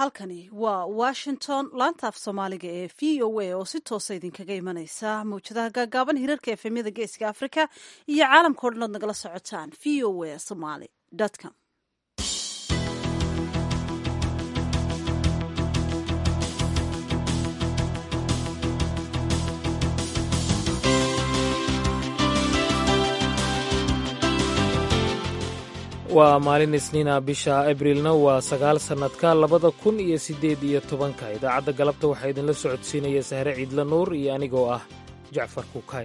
halkani waa washington laanta af soomaaliga ee v o a oo si toosa idinkaga imanaysa mawjadaha gaagaaban hirarka efemyada geeska africa iyo caalamka o dhan ood nagala socotaan v o a somaly com. waa maalin isniina bisha abrilna waa 9 sannadka 2018 idaacadda galabta waxaa idinla socodsiinaya sahre ciidla nuur iyo anigoo ah jacfar kuukay.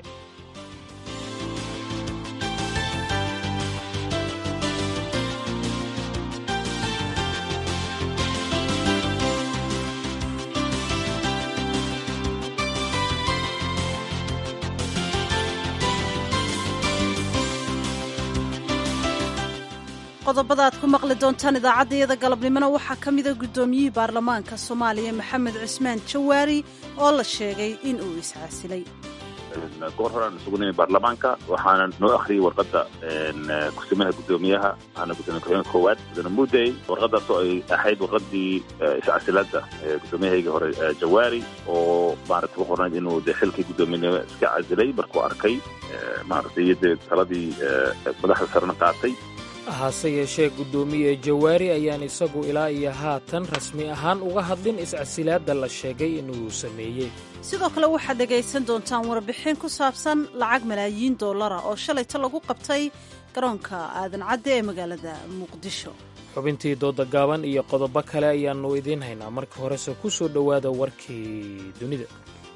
qodobada aad ku maqli doontaan idaacaddayada galabnimona waxaa ka mida guddoomiyihii baarlamaanka soomaaliya maxamed cismaan jawaari oo la sheegay in uu iscaasilay. goor horaan isugu nimay baarlamaanka waxaana noo akhriyey warqadda kusimaha guddoomiyaha ana gudoomiye ku-xigeenka koowaad mudane muudey warqadaasoo ay ahayd warqaddii iscasilaadda guddoomiyahayga hore jawaari oo maaragtay ku qornayd inuu dee xilkii guddoominimo iska casilay markuu arkay maaragtay iyo dee taladii madaxda sarena qaatay. hase yeeshee guddoomiye jawaari ayaan isagu ilaa iyo haatan rasmi ahaan uga hadlin iscasilaadda la sheegay inuu sameeyey. sidoo kale waxaad dhegaysan doontaan warbixin ku saabsan lacag malaayiin dollara oo shalayta lagu qabtay garoonka aadan cadde ee magaalada muqdisho. xubintii dooda gaaban iyo qodobo kale ayaannu idiin haynaa. marka horese ku soo dhowaada warkii dunida.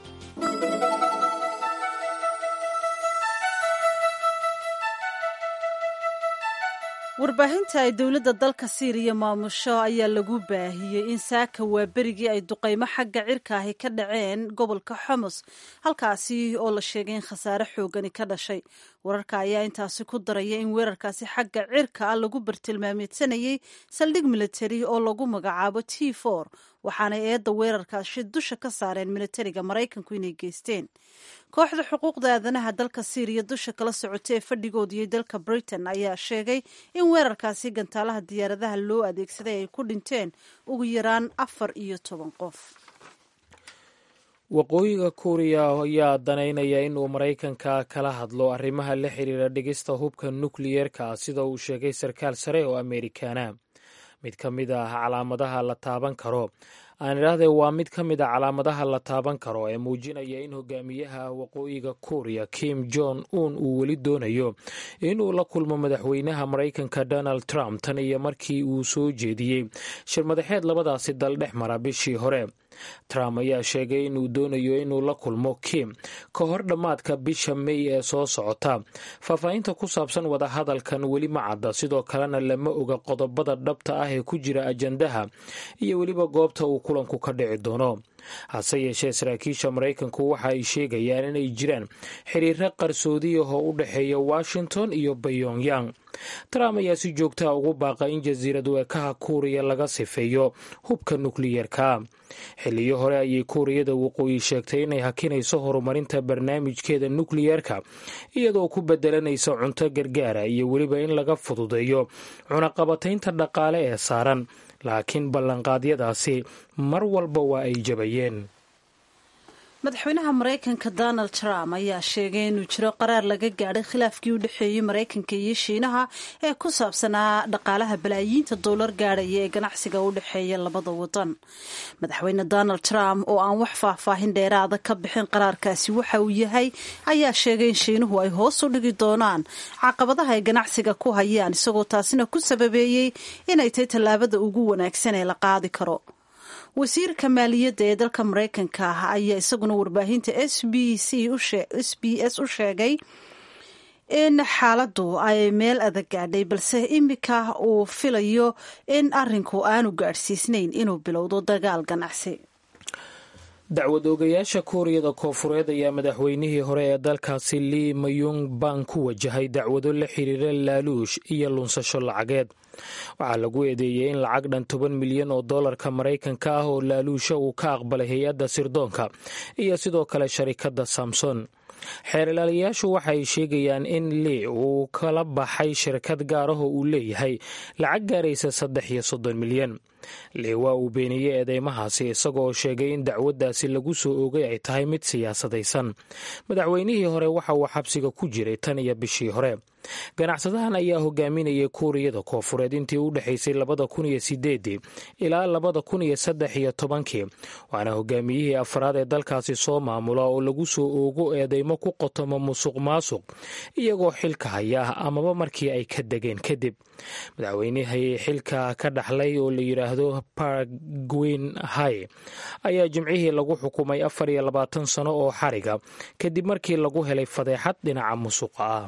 warbaahinta ay dowladda dalka siiriya maamusho ayaa lagu baahiyey in saaka waa berigii ay duqaymo xagga cirka ahi ka dhaceen gobolka xomus halkaasi oo la sheegay in khasaare xoogani ka dhashay. wararka ayaa intaasi ku daraya in weerarkaasi xagga cirka ah lagu bartilmaameedsanayey saldhig militari oo lagu magacaabo T4 waxaanay eedda weerarkaasi dusha ka saareen militariga maraykanku inay geysteen. kooxda xuquuqda aadanaha dalka siiriya dusha kala socota ee fadhigoodiyey dalka britain ayaa sheegay in weerarkaasi gantaalaha diyaaradaha loo adeegsaday ay ku dhinteen ugu yaraan 14 qof. waqooyiga kuuriya ayaa danaynaya inuu maraykanka kala hadlo arrimaha la xiriira dhigista hubka nukliyeerka sida uu sheegay sarkaal sare oo ameerikaana. mid ka mid ah calaamadaha la taaban karo aan idhaahdee waa mid ka mid a calaamadaha la taaban karo ee muujinaya in hogaamiyaha waqooyiga kuuriya kim jong un uu weli doonayo inuu la kulmo madaxweynaha maraykanka donald trump tan iyo markii uu soo jeediyey shirmadaxeed labadaasi dal dhex mara bishii hore. trump ayaa sheegay inuu doonayo inuu la kulmo kim ka hor dhammaadka bisha may ee soo socota. faahfaahinta ku saabsan wadahadalkan weli ma cadda, sidoo kalena lama oga qodobada dhabta ah ee ku jira ajandaha iyo weliba goobta uu kulanku ka dhici doono. hase yeeshee saraakiisha maraykanku waxa ay sheegayaan inay jiraan xiriiro qarsoodiyahoo u dhexeeya washington iyo pyongyang. trump ayaa si joogtaha ugu baaqa in jasiirad weekaha kuuriya laga sifeeyo hubka nukliyeerka. xilliyo hore ayay kuuriyada waqooyi sheegtay inay hakinayso horumarinta barnaamijkeeda nukliyeerka iyadoo ku bedelanaysa cunto gargaara iyo weliba in laga fududeeyo cunaqabataynta dhaqaale ee saaran, laakiin ballanqaadyadaasi mar walba waa ay jabayeen. madaxweynaha maraykanka donald trump ayaa sheegay inuu jiro qaraar laga gaadhay khilaafkii u dhexeeyey maraykanka iyo shiinaha ee ku saabsanaa dhaqaalaha balaayiinta dollar gaadhaya ee ganacsiga u dhexeeya labada wadan. madaxweyne donald trump oo aan wax faahfaahin dheeraada ka bixin qaraarkaasi waxa uu yahay ayaa sheegay in shiinuhu ay hoos u dhigi doonaan caqabadaha ay ganacsiga ku hayaan, isagoo taasina ku sababeeyey inay tahay tallaabada ugu wanaagsan ee la qaadi karo. wasiirka maaliyadda ee dalka maraykanka ayaa isaguna warbaahinta s b s u sheegay in xaaladdu ay meel adag gaadhay, balse imika uu filayo in arrinku aanu gaadhsiisnayn inuu bilowdo dagaal ganacsi. dacwad oogayaasha kuuriyada koofureed ayaa madaxweynihii hore ee dalkaasi lee mayung bang ku wajahay dacwado la xiriira laaluush iyo lunsasho lacageed. waxaa lagu eedeeyey in lacag dhan 10 milyan oo dollarka maraykanka ah oo laaluusha uu ka aqbalay hay-adda sirdoonka iyo sidoo kale sharikadda samson. xeer ilaaliyayaashu waxay sheegayaan in Lee uu kala baxay shirkad gaar ah oo uu leeyahay lacag gaaraysa 330 milyan. Lee waa uu beeniyey eedeymahaasi isagoo sheegay in dacwaddaasi lagu soo oogay ay tahay mid siyaasadaysan. Madaxweynihii hore waxa uu xabsiga ku jiray tan iyo bishii hore. Ganacsadahan ayaa hogaaminayay Kuuriyada Koonfureed intii u dhaxaysay 2008 ilaa 2013, waana hogaamiyihii afraad ee dalkaasi soo maamula oo lagu soo oogo eedeymo ku qotoma musuqmaasuq iyagoo xilka haya amaba markii ay ka degeen kadib. Madaxweynihii xilka ka dhaxlay oo la yiraahdo Park Geun-hye ayaa jimcihii lagu xukumay 24 sano oo xariga kadib markii lagu helay fadeexad dhinaca musuqa ah.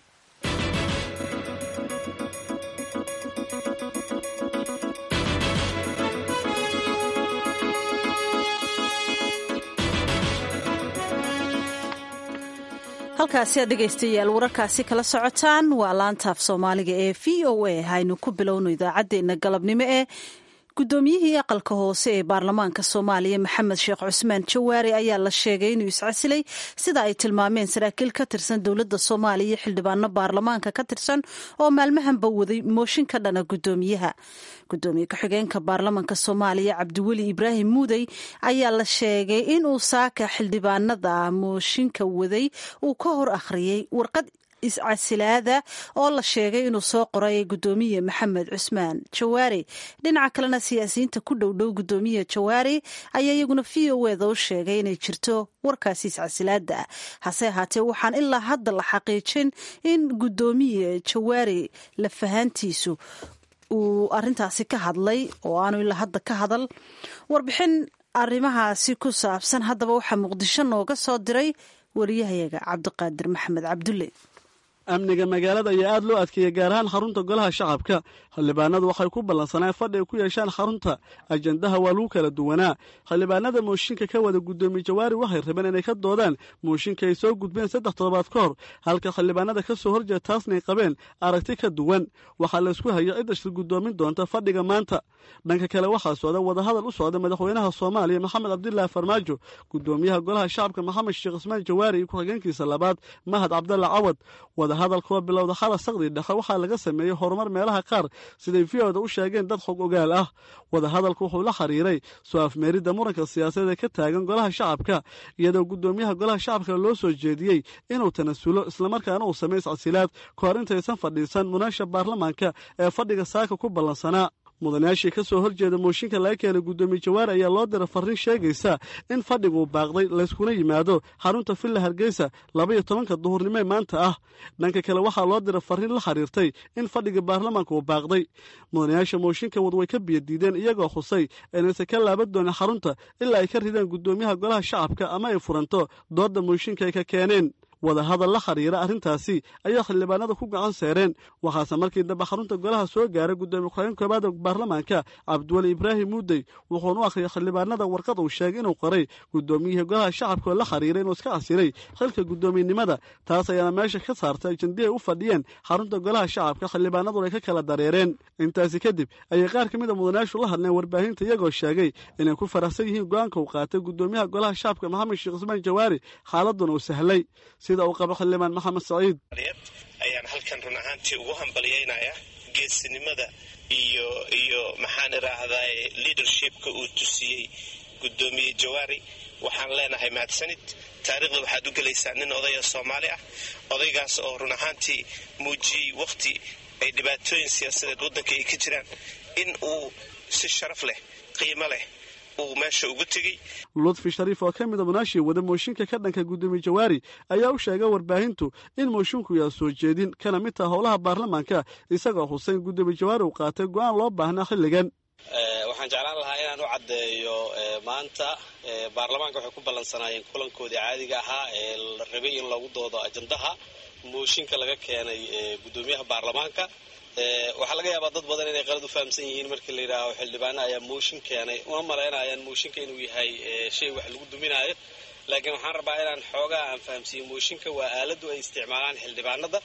halkaasi aad dhegaystayaal wararkaasi kala socotaan waa laantaaf Soomaaliga ee VOA. haynu ku bilowno idaacadeena galabnimo ee gudoomiyihii aqalka hoose ee baarlamaanka Soomaaliya Maxamed Sheekh Cusmaan Jawaari ayaa la sheegay inuu iscasilay sida ay tilmaameen saraakiil ka tirsan dowladda Soomaaliya xildhibaano baarlamaanka ka tirsan oo maalmahanba waday mooshin ka dhana gudoomiyaha. Gudoomiye ku-xigeenka baarlamaanka Soomaaliya Cabdiweli Ibraahim Muudey ayaa la sheegay inuu saaka xildhibaanada mooshinka waday uu ka hor akhriyay warqad iscasilaada oo la sheegay inuu soo qoray gudoomiye Maxamed Cusmaan Jawaari. dhinaca kalena siyaasiyiinta ku dhowdhow gudoomiye Jawaari ayaa iyaguna VOA u sheegay inay jirto warkaasi iscasilaada. hase ahaatee waxaan ilaa hadda la xaqiijin in gudoomiye Jawaari la fahantiisu uu arintaasi ka hadlay oo aanu ilaa hadda ka hadal. warbixin arrimahaasi ku saabsan haddaba waxaa Muqdisho nooga soo diray wariyahayaga Cabdiqaadir Maxamed Cabdulle. amniga magaalada ayaa aad loo adkeeyay gaar ahaan xarunta golaha shacabka. xildhibaanadu waxay ku ballansaneen fadhi ay ku yeeshaan xarunta. ajandaha waa lagu kala duwanaa. xildhibaanada mooshinka ka wada gudoomiye Jawaari waxay rabeen inay ka doodaan mooshinka ay soo gudbeen 3 toddobaad ka hor, halka xildhibaanada ka soo horjeeda taasna ay qabeen aragti ka duwan. waxaa la isku hayay cid shir gudoomin doonta fadhiga maanta. dhanka kale waxaa socda wadahadal u socda madaxweynaha Soomaaliya Maxamed Cabdullaahi Farmaajo, gudoomiyaha golaha shacabka Maxamed Sheekh Cusmaan Jawaari iyo ku-xigeenkiisa labaad Mahad Cabdalla Cawad. hadalkoo bilowda xala saqdi dhexe waxaa laga sameeyey horumar meelaha qaar siday VOA u sheegeen dad xog ogaal ah. wadahadalku wuxuu la xiriiray soo afmeeridda muranka siyaasadeed ee ka taagan golaha shacabka, iyadoo gudoomiyaha golaha shacabka loo soo jeediyey inuu tanasulo islamarkaana uu sameeyo iscasilaad ka hor intaysan fadhiisan munaasha baarlamaanka ee fadhiga saaka ku ballansanaa. mudanayaashii ka soo horjeeda mooshinka laga keenay gudoomiye Jawaari ayaa loo diray fariin sheegaysa in fadhigu uu baaqday layskuna yimaado xarunta Villa Hargeysa 12 duhurnimo maanta ah. dhanka kale waxaa loo diray fariin la xiriirtay in fadhiga baarlamaanka uu baaqday. mudanayaasha mooshinka way ka biyadiideen iyagoo xusay inaysan ka laaban doonin xarunta ilaa ay ka ridaan gudoomiyaha golaha shacabka ama ay furanto dooda mooshinka ay ka keeneen. wadahadal la xiriira arrintaasi ayaa xildhibaanada ku gacan seereen. waxaase markii dambe xarunta golaha soo gaaray gudoomiye ku-xigeenka koowaad ee baarlamaanka Cabdiweli Ibraahim Muudey wuxuuna u akhriyay xildhibaanada warqad uu sheegay inuu qoray gudoomiyihii golaha shacabka oo la xiriiray inuu iska casilay xilka gudoomiyenimada. taas ayaana meesha ka saartay ajandihii u fadhiyeen xarunta golaha shacabka. xildhibaanadu ay ka kala dareereen. intaasi kadib ayay qaar ka mid a mudanayaashu la hadleen warbaahinta iyagoo sheegay inay ku faraxsan yihiin go'aanka uu qaatay gudoomiyaha golaha shacabka Maxamed Sheekh Cusmaan Jawaari, xaaladuna uu sahlay sida uu qabo xildhibaan Maxamed Saciid. ayaan halkan run ahaantii ugu hambalyeynaya geesinimada iyo maxaan iraahdaa leadershipka uu tusiyey gudoomiye Jawaari. waxaan leenahay mahadsanid. taariikhda waxaad u gelaysaa nin odaya Soomaali ah, odaygaas oo run ahaantii muujiyey waqti ay dhibaatooyin siyaasadeed waddanka ay ka jiraan in uu si sharaf leh qiimo leh uu meesha ugu tegey. Lutfi Shariif oo ka mid ah munaashii wada mooshinka ka dhanka gudoomiye Jawaari ayaa u sheegay warbaahintu in moshinku yaa soo jeedin kana mid ah howlaha baarlamaanka, isagoo Xuseen gudoomiye Jawaari uu qaatay go'aan loo baahnaa xilligan. waxaan jeclaan lahaa inaan u caddeeyo maanta baarlamaanka waxay ku ballansanaayeen kulankoodii caadiga ahaa ee la rabay in lagu doodo ajandaha mooshinka laga keenay gudoomiyaha baarlamaanka. waxaa laga yaabaa dad badan inay qalad u fahamsan yihiin markii la yidhaaho xildhibaano ayaa mooshin keenay, una malaynayaan mooshinka inuu yahay shay wax lagu duminaayo. laakiin waxaan rabaa inaan xoogaa aan fahamsiiyo mooshinka waa aaladu ay isticmaalaan xildhibaanada.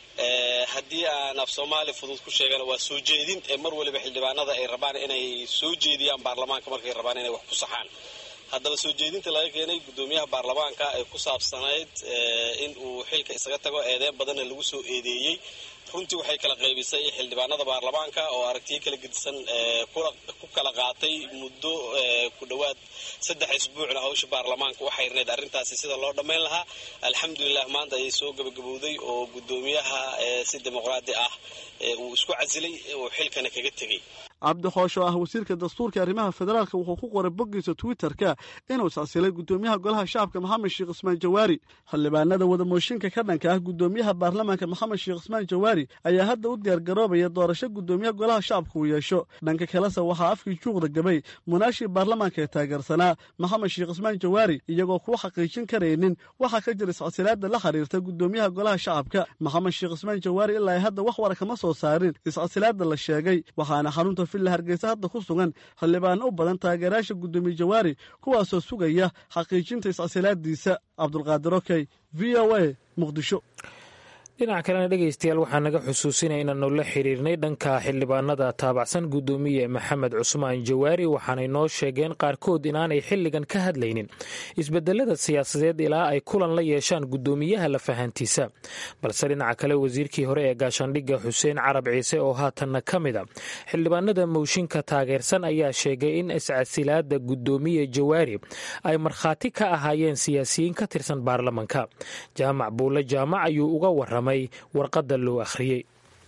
haddii aan af Soomaali fudud ku sheegana waa soo jeedin mar waliba xildhibaanada ay rabaan inay soo jeediyaan baarlamaanka markay rabaan inay wax ku saxaan. haddaba soo jeedinta laga keenay guddoomiyaha baarlamaanka ee ku saabsanayd in uu xilka isaga tago eedeyn badanna lagu soo eedeeyey runtii waxay kala qaybisay xildhibaanada baarlamaanka oo aragtiyo kala gedisan ku kala qaatay muddo ku dhowaad 3 isbuucna hawsha baarlamaanka waxay rneed arrintaasi sida loo dhammayn lahaa alxamdulilah maanta ayay soo gabagabowday oo guddoomiyaha si dimuqraadi ah uu isku casilay oo xilkana kaga tegey cabdi xoosho ah wasiirka dastuurka arrimaha federaalka wuxuu ku qoray boggiisa twitterka inuu iscasilay guddoomiyaha golaha shacabka maxamed sheekh cismaan jawaari xildhibaanada wada mooshinka ka dhanka ah guddoomiyaha baarlamaanka maxamed sheekh cismaan jawaari ayaa hadda u diyaargaroobaya doorasho guddoomiyaha golaha shacabka uu yeesho dhanka kalese waxaa afkii juuqda gabay munaashii baarlamaanka ee taageersanaa maxamed sheekh cismaan jawaari iyagoo kuwa xaqiijin karaynin waxaa ka jira iscasilaada la xiriirta guddoomiyaha golaha shacabka maxamed sheekh cismaan jawaari ilaa hadda wax wara kama soo saarin iscasilaada la sheegay waxaana xarunta villa hargeysa hadda ku sugan xildhibaano u badan taageerayaasha guddoomiye jawaari kuwaasoo sugaya xaqiijinta iscasilaadiisa cabdulqaadir okey v o a muqdisho dhinaca kalena dhegaystayaal waxaa naga xusuusinaya inaanu la xiriirnay dhanka xildhibaanada taabacsan guddoomiye maxamed cusmaan jawaari waxaanay noo sheegeen qaarkood inaanay xilligan ka hadlaynin isbedelada siyaasadeed ilaa ay kulan la yeeshaan guddoomiyaha lafahantiisa balse dhinaca kale wasiirkii hore ee gaashaandhigga xuseen carab ciise oo haatanna ka mid a xildhibaanada mooshinka taageersan ayaa sheegay in iscasilaada guddoomiye jawaari ay markhaati ka ahaayeen siyaasiyiin ka tirsan baarlamanka jaamac buulle jaamac ayuu uga waramay warqada loo akhriyey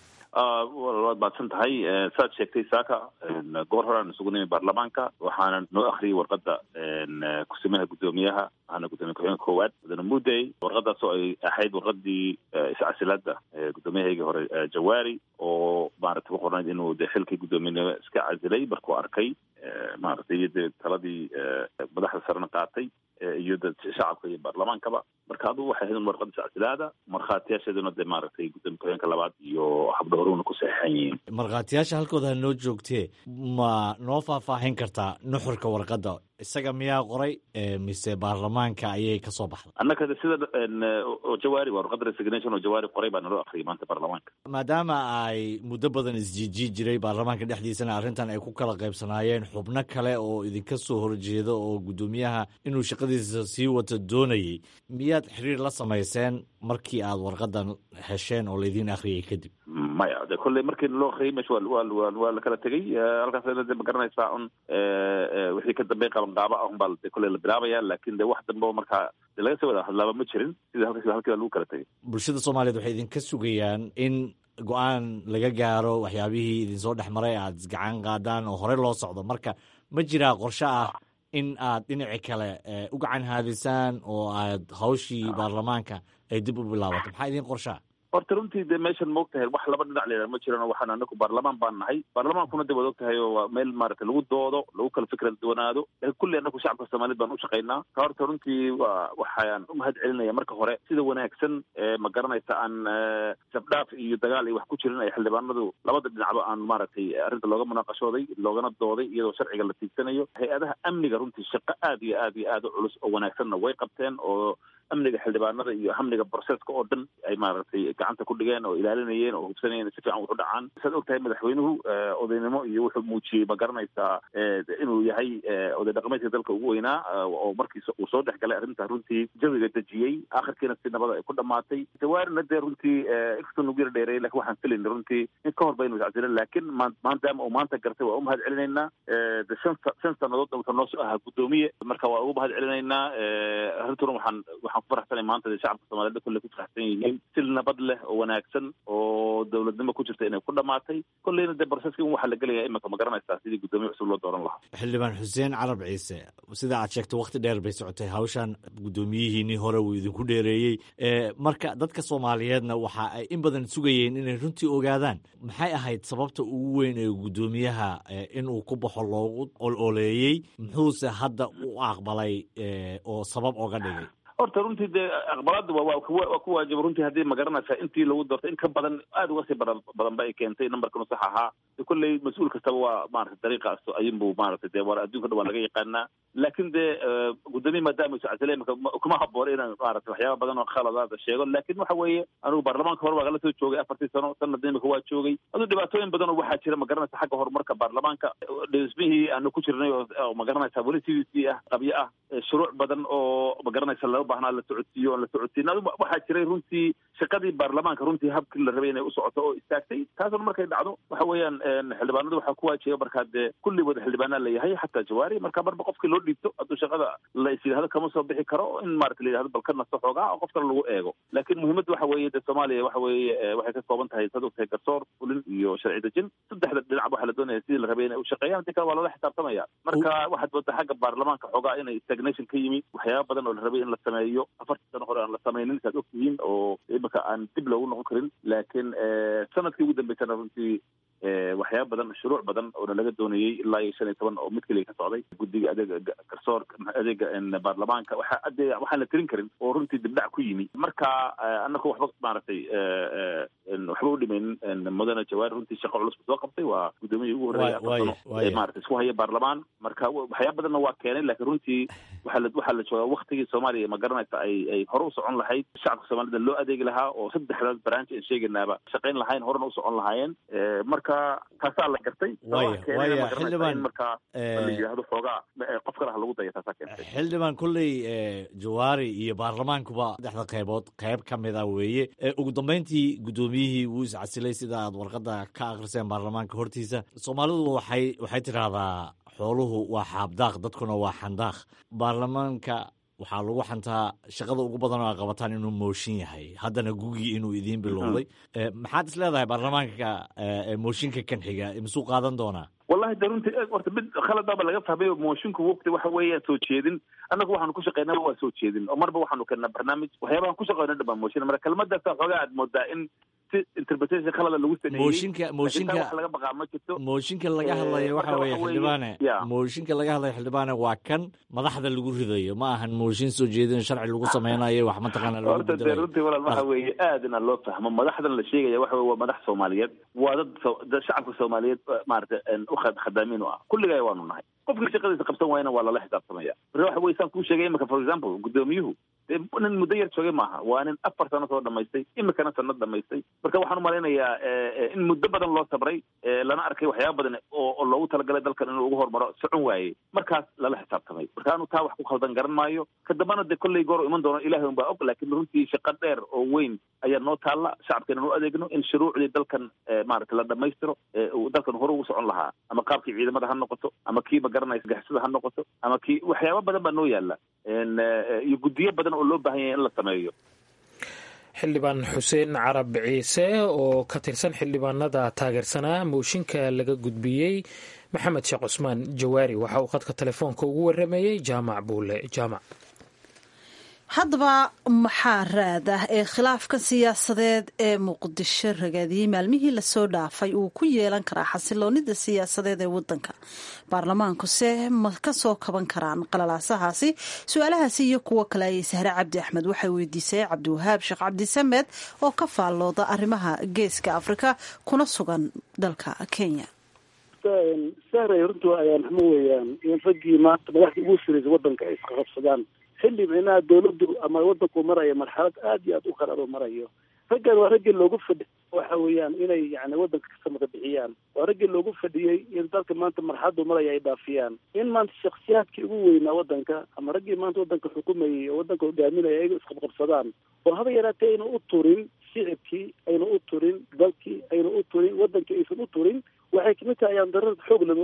waad mahadsan tahay saad sheegtay saaka goor horaan isugu nimi baarlamaanka waxaana noo akhriyay warqada kusimaha guddoomiyaha ahna guddoomiye ku-xigeenka koowaad mudane mudey warqadaas oo ay ahayd warqadii iscasilaada guddoomiyahaygii hore jawaari oo maaragtay ku qornayd inuu de xilkii guddoominimo iska casilay markuu arkay maaragtay iyo de taladii madaxda sarena qaatay iyo dad shacabka iyo baarlamaankaba marka aduu waxay ahayd warqada iscasilaada markhaatiyaasheeduna de maaragtay guddoomiye ku-xigeenka labaad iyo habdhowruna ku saxeexan yihiin markhaatiyaasha halkooda ha noo joogtee ma noo faahfaahin kartaa nuxurka warqada isaga miyaa qoray mise baarlamaanka ayay ka soo baxday annaka sida jawaari waa warqada resignation oo jawaari qoray baa naloo akhriyay maanta baarlamaanka maadaama ay muddo badan isjiijii jiray baarlamaanka dhexdiisana arrintan ay ku kala qaybsanaayeen xubno kale oo idinka soo horjeeda oo guddoomiyaha inuu shaqadiisa sii wato doonayay miyaad xiriir la samayseen markii aad warqadan hesheen oo laydiin akhriyay kadib maya de kolley markii loo akhriyay meesha waa la kala tegey halkaas de ma garanaysaa un wixii ka dambeey qabanqaaba ah unbaa de kolley la bilaabaya laakin de wax dambe markaa de laga soo wada hadlaaba ma jirin sida halkiiba lagu kala tegey bulshada soomaaliyeed waxay idinka sugayaan in go-aan laga gaaro waxyaabihii idinsoo dhex maray aad gacan qaadaan oo horey loo socdo marka ma jiraa qorshe ah in aad dhinaci kale u gacan haadisaan oo aad hawshii baarlamaanka ay dib u bilaabato maxaa idin qorshaa horta runtii de meeshan ma og tahay wax laba dhinac la yidhaha ma jirano waxaan anaku baarlamaan baan nahay baarlamaankuna de waad og tahay oo waa meel maaragtay lagu doodo lagu kala fikrad duwanaado laakiin kulli anaku shacabka soomaaliyed baan u shaqaynaa ka horta runtii waxaan u mahad celinaya marka hore sida wanaagsan ma garanaysa aan sabdhaaf iyo dagaal iyo wax ku jirin ay xildhibaanadu labada dhinacba aan maaragtay arrinta looga munaaqashooday loogana dooday iyadoo sharciga la tiigsanayo hay-adaha amniga runtii shaqo aad iyo aad iyo aad u culus oo wanaagsanna way qabteen oo amniga xildhibaanada iyo amniga broseska oo dhan ay maaragtay gacanta ku dhigeen oo ilaalinayeen oo hubsanayeen si fiican wuxu dhacaan saad og tahay madaxweynuhu odaynimo iyo wuxuu muujiyey ma garanaysaa inuu yahay oday dhaqameedka dalka ugu weynaa oo markiisa uu soo dhex galay arrinta runtii jawiga dejiyey akhirkiina si nabada ay ku dhamaatay jawaarina dee runtii inkastoo nagu yara dheereeyay lakin waxaan filayna runtii in ka hor baynu iscasilan laakiin maadaama uu maanta gartay waa u mahad celinaynaa de shan sannadood wuxuu noo soo ahaa guddoomiye marka waa ugu mahad celinaynaa arrintuna waxaan faraxsanay maanta de shacabka soomaaliyed kolley ku faraxsan yihiin si nabad leh oo wanaagsan oo dowladnimo ku jirta inay ku dhamaatay kolleyna dee broseska waxaa la gelaya imika ma garanaysaa sidii guddoomiye cusub loo dooran lahaa xildhibaan xuseen carab ciise sida aad sheegto wakti dheer bay socotay hawshan guddoomiyihiinii hore wuu idinku dheereeyey marka dadka soomaaliyeedna waxa ay in badan sugayeen inay runtii ogaadaan maxay ahayd sababta ugu weyn ee guddoomiyaha inuu ku baxo loogu ololeeyey muxuuse hadda u aqbalay oo sabab oga dhigay horta runtii dee aqbalaadda waa ku waajiba runtii haddii magaranaysa intii lagu doortay in ka badan aad uga sii badan ba ay keentay numberkanu sax ahaa kolley mas-uul kastaba waa maarata dariiqaas ayinbuu maarata dee war adduunka dhan waa laga yaqaanaa laakiin dee guddoomiye maadaama socodsaley kuma habboona inaan maarata waxyaaba badan oo khaladaada sheego laakiin waxa weeye anigu baarlamaanka hore waa kala soo joogay 4 sano sanadna imika waa joogay aduu dhibaatooyin badan oo waxaa jira magaranaysa xagga horumarka baarlamaanka dhismihii aanu ku jirnay oo magaranaysa weli CDC ah qabyo ah shuruuc badan oo magaranaysa loo baahnaa la socodsiiyo oo la socodsiin waxaa jiray runtii shaqadii baarlamaanka runtii habkii la rabay inay u socoto oo istaagtay taasuna markay dhacdo waxa weeyaan xildhibaanadu waxaa ku waajiba markaa dee kulligood xildhibaanaa la yahay xataa jawaari marka marba qofkii loo dhiibto hadduu shaqada la is yidhahdo kama soo bixi karo in maarata la yidhahdo bal ka nasto xoogaa oo qof kale lagu eego laakiin muhiimadda waxa weeye dee soomaaliya waxa weeye waxay ka kooban tahay sad ogtahay garsoor fulin iyo sharci dejin saddexda dhinac waxaa la doonaya sidii la rabay inay u shaqeeyaan hadii kale waa lala xisaabtamaya marka waxaad moodaa xagga baarlamaanka xoogaa inay stagnation ka yimi waxyaaba badan oo la rabay in la sameeyo 4 sano hore aan la samaynin saad ogtihiin oo imika aan dib loogu noqon karin laakiin sanadkii ugu dambeysana runtii waxyaaba badan shuruuc badan oona laga doonayey ilaa iyo 15 oo mid kaliya ka socday guddiga adeega garsoorka adeega baarlamaanka waxaan la tirin karin oo runtii dibdhac ku yimi marka annagu waxba maaragtay waxba u dhimaynin mudane jawaari runtii shaqo culus soo qabtay waa guddoomiyihii ugu horreeyay maaragtay isku haya baarlamaan marka waxyaaba badanna waa keenay laakiin runtii waxaa la joogaa waktigii soomaaliya ma garanaysa ay hore u socon lahayd shacabka soomaalida loo adeegi lahaa oo saddexdaas branch aan sheegaynaaba shaqayn lahayn horena u socon lahaayeen marka taasaa la gartay marka la yidhaahdo xoogaa qof kale ha lagu daya taasaa keentay xildhibaan kolley jawaari iyo baarlamaankuba saddexda qaybood qayb ka mid ah weeye ugu dambeyntii guddoomiyihii wuu iscasilay sida aad warqadda ka akhriseen baarlamaanka hortiisa soomaalidu waxay tidhaahdaa xooluhu waa xaabdaaq dadkuna waa xandaaq baarlamaanka waxaa lagu xantaa shaqada ugu badan oo a qabataan inuu mooshin yahay haddana gugii inuu idiin bilowday maxaad is leedahay baarlamaanka mooshinka kan xiga misuu qaadan doonaa wallahi de runtii horta mid khaladaaba laga fahmayo moshinku waqti waxa weeye soo jeedin annagu waxaanu ku shaqeynaa waa soo jeedin oo marba waxaanu keenaa barnaamij waxyaabahan ku shaqeyno dhan baa mooshin marka kelmaddaasa xoogaa aad moodaa in si interpretation khalada lagu sameeyey wax laga baqaa ma jirto mooshinka laga hadlayo waxa weeye xildhibaane mooshinka laga hadlayo xildhibaane waa kan madaxda lagu ridayo ma ahan mooshin soo jeedin sharci lagu sameynayo wax mataqaana lagu horta de runtii walaal waxa weeye aad ina loo fahmo madaxdan la sheegaya waxa weye waa madax soomaaliyeed waa dad shacabka soomaaliyeed maarata khadaamiin u ah kulligay waanu nahay qofkii shaqadiisa qabsan waayana waa lala xisaabtamaya marka waxa weye saan kuu sheegay imika for example guddoomiyuhu nin muddo yar joogay maaha waa nin 4 sano soo dhamaystay imikana sanad dhamaystay marka waxaan umalaynayaa in muddo badan loo sabray lana arkay waxyaaba badan oo loogu talagalay dalkan inuu ugu horumaro socon waayey markaas lala xisaabtamay marka anu taa wax ku khaldan garan maayo ka dambana de kolley goor iman doono ilaahay unbaa og laakiin runtii shaqo dheer oo weyn ayaa noo taalla shacabkeena u adeegno in shuruucdii dalkan maarata la dhamaystiro dalkan hore ugu socon lahaa ama qaabkii ciidamada ha noqoto ama kii magaranaysa gaxsada ha noqoto ama kii waxyaaba badan baa noo yaalla iyo guddiyo badan oo loo baahan yahay in la sameeyo xildhibaan xuseen carab ciise oo ka tirsan xildhibaanada taageersanaa mooshinka laga gudbiyey maxamed sheekh cusmaan jawaari waxa uu khadka telefoonka ugu waramayey jaamac buule jaamac haddaba maxaa raada ee khilaafka siyaasadeed ee muqdisho ragaadiyey maalmihii lasoo dhaafay uu ku yeelan karaa xasiloonida siyaasadeed ee wadanka baarlamaankuse ma ka soo kaban karaan qalalaasahaasi su-aalahaasi iyo kuwo kale ayay sahre cabdi axmed waxay weydiisay cabdiwahaab sheekh cabdisamed oo ka faallooda arrimaha geeska afrika kuna sugan dalka kenya sahray runtu ayaan xumo weeyaan in raggii maanta madaxda ugu siraysa wadanka ay isqaqabsadaan xilli micnaha dawladdu ama wadanku maraya marxalad aad iyo aad u qaraaro marayo raggan waa raggii loogu fadhiyay waxa weeyaan inay yani wadanka ka samada bixiyaan waa raggii loogu fadhiyey in dalka maanta marxaladu maraya ay dhaafiyaan in maanta shakhsiyaadkii ugu weynaa wadanka ama raggii maanta wadanka xukumayay oo wadanka hogaaminaya ayaga isqabqabsadaan oo haba yaraatee ayna u turin shicibkii ayna u turin dalkii ayna u turin wadankii aysan u turin waxay kamid tahay ayaan darada xoog leh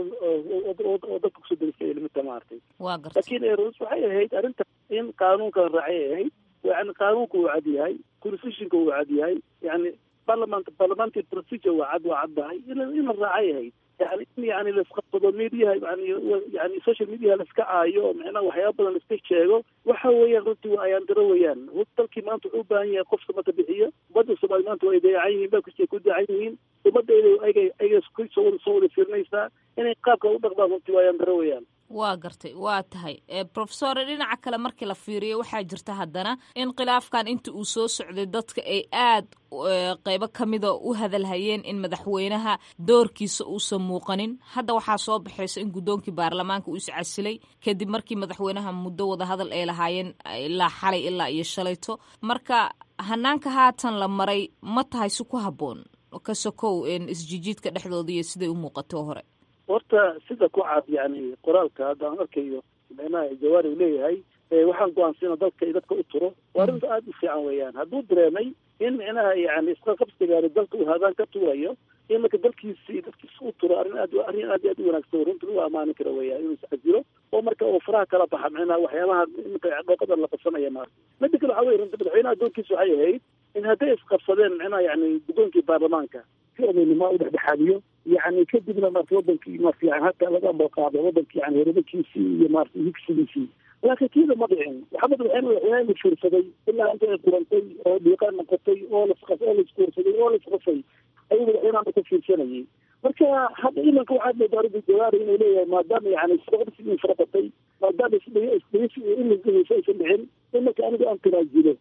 oo dadka kusoo derisay lamid tahay maartay laakiin waxay ahayd arrinta in qaanuunka la raacay ay ahayd yani qaanuunka uu cad yahay constitutionka uu cad yahay yani parliamentary procedure waa caddahay in la raacay ahayd yani in yani laisqabsado mediaha yani social mediaha laiska caayo oo micnaha waxyaaba badan laiska sheego waxa weeyaan runtii waa ayaan daro weeyaan dalkii maanta wuxuu u baahan yahay qof samata bixiyo ummadda soomaali maanta waa dayacan yihiin ba ku dayacan yihiin ummadda ayaga soo wada fiirinaysaa inay qaabka u dhaqmaan runtii waa ayaan daro weeyaan waa gartay waa tahay profesor dhinaca kale markii la fiiriyo waxaa jirta haddana in khilaafkan inta uu soo socday dadka ay aad qaybo ka mida u hadalhayeen in madaxweynaha doorkiisa uusan muuqanin. hadda waxaa soo baxaysa in guddoonkii baarlamaanka uu iscasilay kadib markii madaxweynaha muddo wada hadal ay lahaayeen ilaa xalay ilaa iyo shalayto. marka hanaanka haatan la maray ma tahay si ku habboon ka sokow isjijiidka dhexdooda iyo siday u muuqato hore? horta sida ku cad yani qoraalka hadda aan arkayo micnaha jawaari uu leeyahay waxaan go-aansina dadka u turo waa arrinta aada u fiican weeyaan. hadduu dareemay in micnaha yani isqa qabsigaani dalka uu haadaan ka tuurayo in marka dalkiisa iyo dadkiisa u turo arrin aad iyo aad u wanaagsan runta lagu amaanin karo weeyaan inuu iscasilo oo marka uu faraha kala baxa micnaha waxyaabaha iminka dhooqada la qabsanaya maarta. mida kale waxaa weye runta madaxweynaha doonkiisa waxay ahayd in hadday isqabsadeen micnaha yani guddoonkii baarlamaanka si odaynimo u dhexdhexaadiyo yani kadibna marka wadankii marka yani hataa laga ambaqaado wadankii yani horumarkiisii iyo marka higsigiisii. laakiin kiida ma dhicin. maxamed madaxweyne fiirsaday ilaa inta ay qurantay oo dhiiqaan noqotay oo laiskuursaday oo laisqasay ayuu madaxweynaha ka fiirsanayay. marka hadda imanka waxaad moodaa arrinta jawaari inuu leeyahay maadaama yani isqabsigii farabatay maadaama isdhegeysa aysan dhicin imanka aniga aan tanaasulo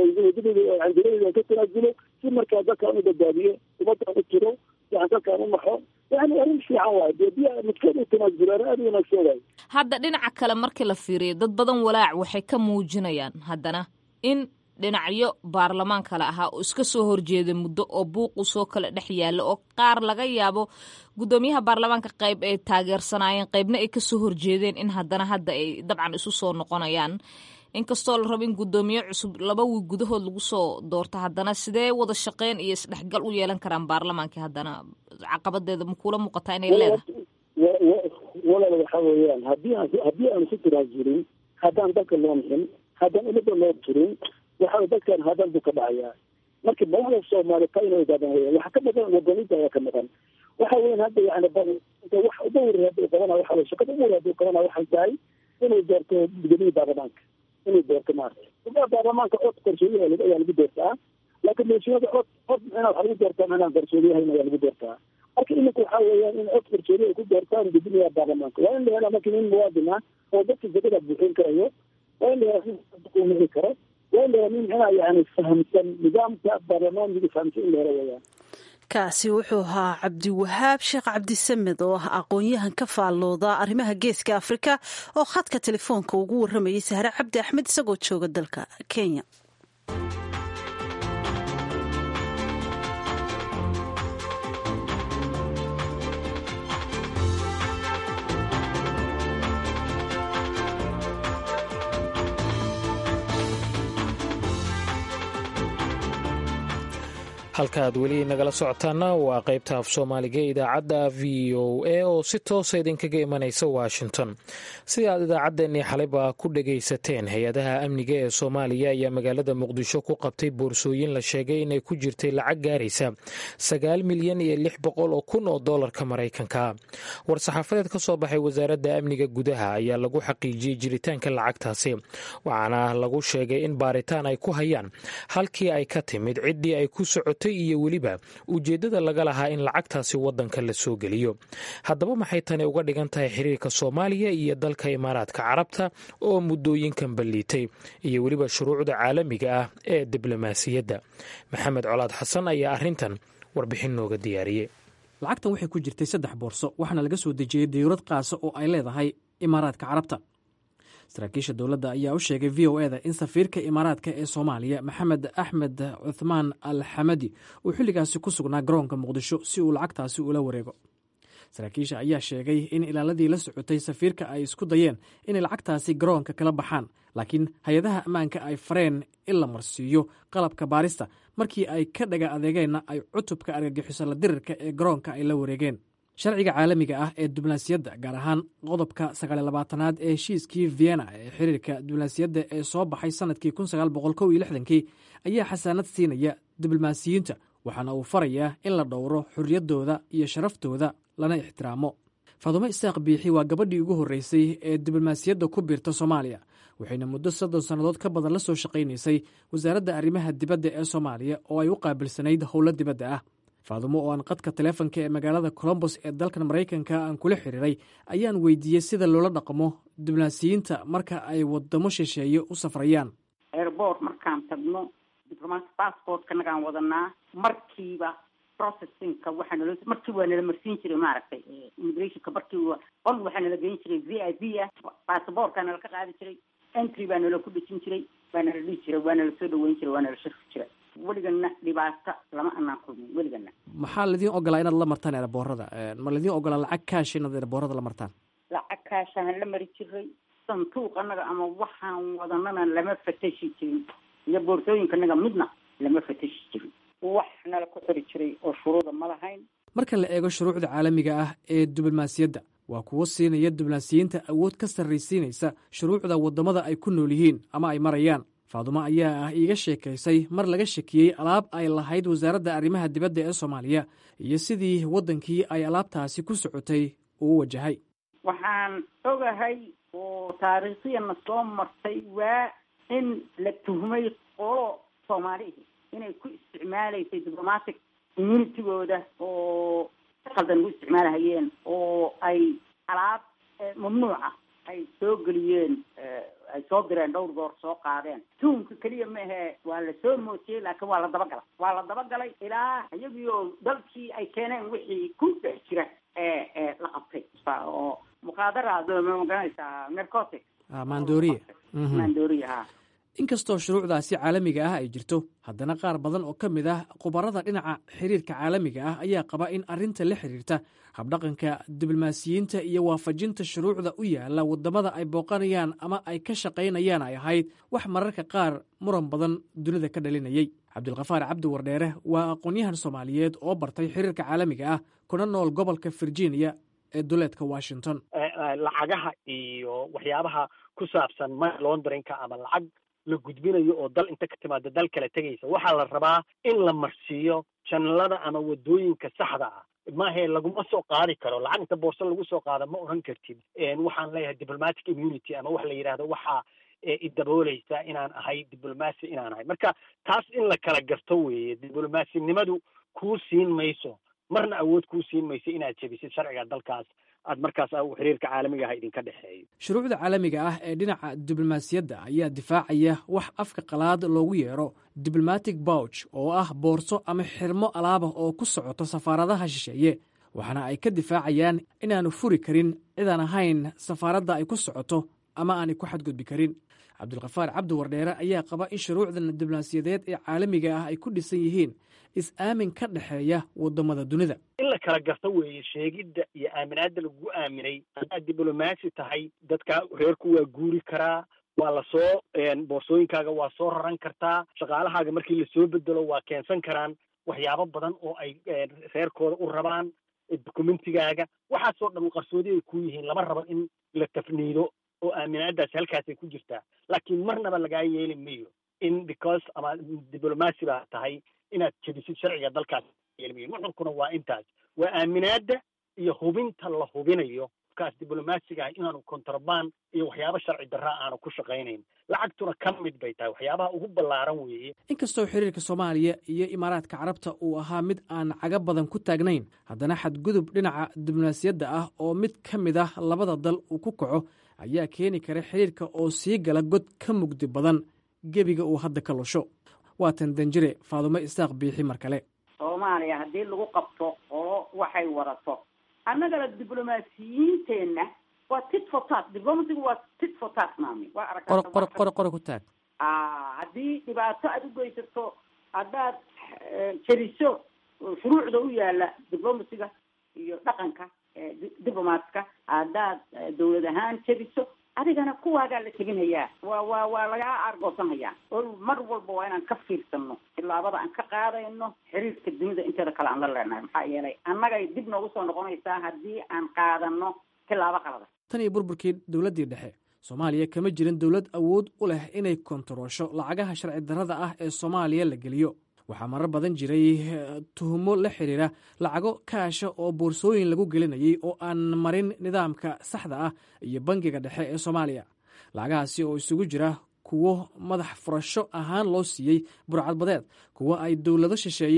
oo ka tanaasulo si markaa dadka aan u badbaadiyo ummadda aan u tiro yani dalkaan u maxo yani arrin fiican waay dee midkood u tanaasulaan aada u wanaagsan waay. hadda dhinaca kale markii la fiiriyo dad badan walaac waxay ka muujinayaan haddana in dhinacyo baarlamaan kale ahaa oo iska soo horjeeda muddo oo buuqu soo kala dhex yaalla oo qaar laga yaabo guddoomiyaha baarlamaanka qayb ay taageersanaayeen qaybna ay kasoo horjeedeen in haddana hadda ay dabcan isu soo noqonayaan. inkastoo la rabo in guddoomiye cusub 2 wiig gudahood lagu soo doorto haddana sidee wada shaqeyn iyo isdhexgal u yeelan karaan baarlamaanka? haddana caqabadeeda ma kula muuqataa inay leedahay? walaal waxaa weeyaan haddii aan isu tanaasurin haddaan dalka loo mixin haddaan ummadda loo turin waxa dadkan hadan buu ka dhacayaa. marka madaxda Soomaaliya ka inay gaadaan weeyaan waxa ka badan wadaniinta ayaa ka maqan. waxa weeyaan hadda yani wax u dowr hadda qabana waxa shaqada u wada qabana waxay tahay inuu doorto guddoomiyaha baarlamaanka inuu doorto maartay. baarlamaanka cod qarsoodiyaha ayaa lagu doortaa laakiin meeshooda cod inaa waxa lagu doortaa inaan qarsoodiyaha ayaa lagu doortaa. marka iminka waxaa weeyaan in cod qarsoodiyaha ku doortaan guddoomiyaha baarlamaanka waa in la helaa marka nin muwaadin ah oo dadka jagada buuxin karayo waa in la helaa uu mixi karo kaasi wuxuu ahaa cabdiwahaab sheekh cabdisamed oo ah aqoon-yahan ka faallooda arrimaha geeska afrika oo khadka telefoonka ugu waramayay sahre cabdi axmed isagoo jooga dalka kenya. halkaaad weli nagala socotaana waa qaybta af soomaaliga ee idaacadda v o a oo si toosa idinkaga imanaysa washington. sida aad idaacaddeenii xalayba ku dhagaysateen hay-adaha amniga ee soomaaliya ayaa magaalada muqdisho ku qabtay boorsooyin la sheegay inay ku jirtay lacag gaaraysa 9,600,000 oo doolarka maraykanka. war-saxaafadeed ka soo baxay wasaaradda amniga gudaha ayaa lagu xaqiijiyey jiritaanka lacagtaasi waxaana lagu sheegay in baaritaan ay ku hayaan halkii ay ka timid ciddii ay ku socotay iyo weliba ujeeddada laga lahaa in lacagtaasi waddanka la soo geliyo. haddaba maxay tani uga dhigan tahay xiriirka Soomaaliya iyo dalka Imaaraadka Carabta oo muddooyinkan balliitay iyo weliba shuruucda caalamiga ah ee diblomaasiyadda? Maxamed Colaad Xasan ayaa arrintan warbixin nooga diyaariyey. lacagtan waxay ku jirtay 3 boorso waxaana laga soo dejiyey dawlad qaasa oo ay leedahay Imaaraadka Carabta. saraakiisha dowladda ayaa u sheegay v o eda in safiirka Imaaraadka ee Soomaaliya Maxamed Axmed Cuthmaan Al Xamadi uu xilligaasi ku sugnaa garoonka Muqdisho si uu lacagtaasi ula wareego. saraakiisha ayaa sheegay in ilaaladii la socotay safiirka ay isku dayeen inay lacagtaasi garoonka kala baxaan laakiin hay-adaha ammaanka ay fareen in la marsiiyo qalabka baarista markii ay ka dhaga adeegeenna ay cutubka argagixiso la dirirka ee garoonka ay la wareegeen. sharciga caalamiga ah ee diblomaasiyadda gaar ahaan qodobka 29aad ee heshiiskii Vienna ee xiriirka diblomaasiyadda ee soo baxay sanadkii 1961 ayaa xasaanad siinaya diblomaasiyiinta waxaana uu farayaa in la dhowro xorriyaddooda iyo sharaftooda lana ixtiraamo. Faadumo Isaaq Biixi waa gabadhii ugu horreysay ee diblomaasiyadda ku biirta Soomaaliya waxayna muddo 30 sannadood ka badan la soo shaqaynaysay wasaaradda arrimaha dibadda ee Soomaaliya oo ay u qaabilsanayd howlo dibadda ah. faadumo oo aan qadka taleefonka ee magaalada colombos ee dalkan maraykanka aan kula xiriiray ayaan weydiiyey sida loola dhaqmo diblomaasiyiinta marka ay wadamo shisheeye u safrayaan. airport markaan tagno diplomatic passportkanagaan wadanaa markiiba processingka markii waa nala marsiin jiray maaragtay immigrationka markiiba qol waxaa nala geyn jiray VIP ah passportka nala ka qaadi jiray entry baa nala ku dhejin jiray baa nala dhihi jiray waa nala soo dhaweyn jiray waa nala sharfi jiray weligana dhibaato lama anaan kulmin weligana. maxaa laidin ogolaa inaad la martaan eeraboorada ma laidin ogolaa lacag kaash inaad eeraboorada la martaan? lacag kaashaan la mari jiray sanduuq anaga ama waxaan wadanana lama fatashi jirin iyo boorsooyinkanaga midna lama fatashi jirin wax nala ku xiri jiray oo shuruuda ma lahayn. marka la eego shuruucda caalamiga ah ee diblomaasiyadda waa kuwo siinaya diblomaasiyiinta awood ka sarraysiinaysa shuruucda waddamada ay ku nool yihiin ama ay marayaan. faadumo ayaa ah iiga sheekaysay mar laga shakiyey alaab ay lahayd wasaaradda arrimaha dibadda ee Soomaaliya iyo sidii waddankii ay alaabtaasi ku socotay uu wajahay. waxaan ogahay oo taariikhiyanna soo martay waa in la tuhmay qolo Soomaalihi inay ku isticmaalaysay diplomatic immunitygooda oo qaldan u isticmaalahayeen oo ay alaab mamnuuca ay soo geliyeen ay soo direen dhowr goor soo qaadeen. tuunka keliya maahe waa la soo mootiyey laakiin waa la dabagalay ilaa iyagii oo dalkii ay keeneen wixii ku dhex jira la qabtay oo muqaadaraad magaranaysaa narcotic maandooriya inkastoo shuruucdaasi caalamiga ah ay jirto haddana qaar badan oo ka mid ah khubarada dhinaca xiriirka caalamiga ah ayaa qaba in arrinta la xiriirta habdhaqanka diblomaasiyiinta iyo waafajinta shuruucda u yaala waddamada ay booqanayaan ama ay ka shaqaynayaan ay ahayd wax mararka qaar muran badan dunida ka dhalinayay. cabdilkafaar cabdi wardheere waa aqoon-yahan Soomaaliyeed oo bartay xiriirka caalamiga ah kuna nool gobolka Virginia ee duleedka Washington. lacagaha iyo waxyaabaha ku saabsan money launderinka ama lacag la gudbinayo oo dal inta ka timaada dal kale tegaysa waxaa la rabaa in la marsiiyo janalada ama wadooyinka saxda ah maahe laguma soo qaadi karo lacag inta boorso lagu soo qaada ma oran kartid waxaan leeyahay diplomatic immunity ama wax la yidhaahdo waxaa idaboolaysa inaan ahay diblomaasi inaan ahay marka taas in la kala garto weeye diblomasinimadu kuu siin mayso marna awood kuu siin mayso inaad jebisid sharciga dalkaas aad markaas xiriirka caalamiga ah idinka dhexeeyo. shuruucda caalamiga ah ee dhinaca diblomaasiyadda ayaa difaacaya wax afka qalaad loogu yeero diplomatic pouch oo ah boorso ama xirmo alaaba oo ku socoto safaaradaha shisheeye waxaana ay ka difaacayaan inaanu furi karin cidaan ahayn safaaradda ay ku socoto ama aanay ku xadgudbi karin. cabdilkafaar cabdi wardheere ayaa qaba in shuruucdan diblomaasiyadeed ee caalamiga ah ay ku dhisan yihiin is-aamin ka dhexeeya waddamada dunida. in la kala garto weeye sheegidda iyo aaminaadda lagu aaminay haddaad diblomaasi tahay dadka reerku waa guuri karaa waa lasoo boorsooyinkaaga waa soo raran kartaa shaqaalahaaga markii lasoo bedelo waa keensan karaan waxyaabo badan oo ay reerkooda u rabaan documentigaaga waxaasoo dhan qarsoodi ay ku yihiin lama rabo in la tafniido oo aaminaadaasi halkaasay ku jirtaa laakiin marnaba lagaa yeeli mayo in because ama diblomaasi baa tahay inaad jebisid sharciga dalkaas yeelmayo nuxurkuna waa intaas waa aaminaada iyo hubinta la hubinayo kaas diblomaasiga ah inaanu kontrabaan iyo waxyaabo sharci darraa aanu ku shaqaynayn lacagtuna ka mid bay tahay waxyaabaha ugu ballaaran weeye. inkastoo xiriirka Soomaaliya iyo Imaaraadka Carabta uu ahaa mid aan caga badan ku taagnayn haddana xadgudub dhinaca diblomaasiyadda ah oo mid ka mid ah labada dal uu ku kaco ayaa keeni kara xiriirka oo sii gala god ka mugdi badan gebiga uu hadda ka lusho. waatan danjire faadumo isaaq biixi mar kale. Soomaaliya haddii lagu qabto oo waxay wadato annagana diblomaasiyiinteenna waa tit for tat diplomasigu waa tit for tat maami waa aragtaa qor ku taag haddii dhibaato aad u geysato haddaad jeriso shuruucda u yaala diplomasiga iyo dhaqanka diblomatka haddaad dawlad ahaan jeriso adigana kuwaagaa la teginhayaa waa lagaa aargoosanhayaa oo mar walba waa inaan ka fiirsano tilaabada aan ka qaadayno xiriirka dunida inteeda kale aan la leenahay maxaa yeelay annagay dib noogu soo noqonaysaa haddii aan qaadano tilaabo qalada. tan iyo burburkii dowladdii dhexe Soomaaliya kama jirin dowlad awood u leh inay kontaroosho lacagaha sharci darrada ah ee Soomaaliya la geliyo. waxaa marar badan jiray tuhumo la xiriira lacago kaasha oo boorsooyin lagu gelinayay oo aan marin nidaamka saxda ah iyo bangiga dhexe ee Soomaaliya. lacagahaasi oo isugu jira kuwo madax furasho ahaan loo siiyey burcadbadeed kuwo ay dowlado shisheeye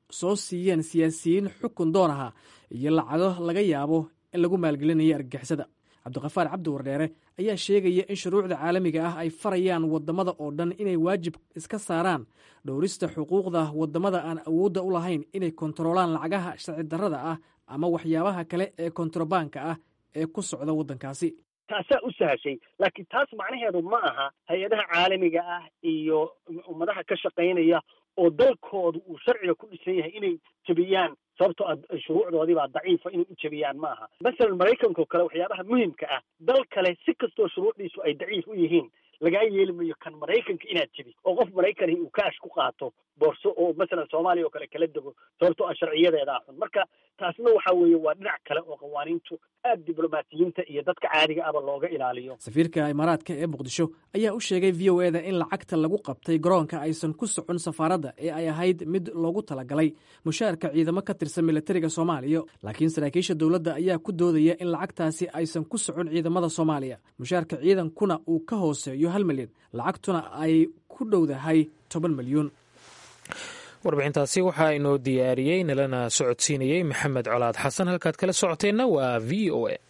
soo siiyeen siyaasiyiin xukun doon aha iyo lacago laga yaabo in lagu maalgelinaya argagixisada. cabdiqafaar cabdi wardheere ayaa sheegaya in shuruucda caalamiga ah ay farayaan waddamada oo dhan inay waajib iska saaraan dhowrista xuquuqda waddamada aan awoodda u lahayn inay kontaroolaan lacagaha sharci darrada ah ama waxyaabaha kale ee kontrabaanka ah ee ku socda waddankaasi. taasaa u sahashay, laakiin taas macnaheedu ma aha hay-adaha caalamiga ah iyo ummadaha ka shaqaynaya oo dalkoodu uu sharciga ku dhisan yahay inay jebiyaan sababtoo shuruucdoodiibaa daciifa inay u jebiyaan ma aha. masalan maraykanka oo kale waxyaabaha muhimka ah dal kale si kastoo shuruucdiisu ay daciif u yihiin lagaa yeeli mayo kan maraykanka inaad jebi oo qof maraykani uu kaash ku qaato boorso oo masalan soomaaliya oo kale kala dego sababtoo sharciyadeedaa xun. marka taasna waxa weeye waa dhinac kale oo qawaaniintu aad diblomaasiyiinta iyo dadka caadiga ahba looga ilaaliyo. safiirka imaaraadka ee muqdisho ayaa u sheegay v o eda in lacagta lagu qabtay garoonka aysan ku socon safaaradda ee ay ahayd mid loogu talagalay mushaarka ciidamo ka tirsan militariga soomaaliya, laakiin saraakiisha dowladda ayaa ku doodaya in lacagtaasi aysan ku socon ciidamada soomaaliya. mushaarka ciidankuna uu ka hooseeyo 1 milyan, lacagtuna ay ku dhowdahay 10 milyuun. warbixintaasi waxaa inoo diyaariyey nalana socodsiinayey maxamed colaad xasan. halkaad kala socoteenna waa v o a.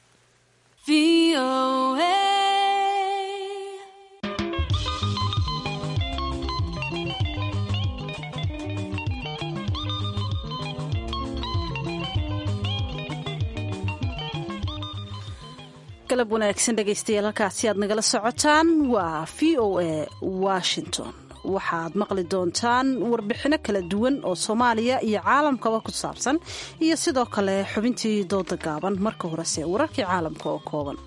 galab wanaagsan dhegaystayaal, halkaasi aad nagala socotaan waa v o a washington. waxaad maqli doontaan warbixino kala duwan oo soomaaliya iyo caalamkaba ku saabsan iyo sidoo kale xubintii dooda gaaban. marka horese wararkii caalamka oo kooban.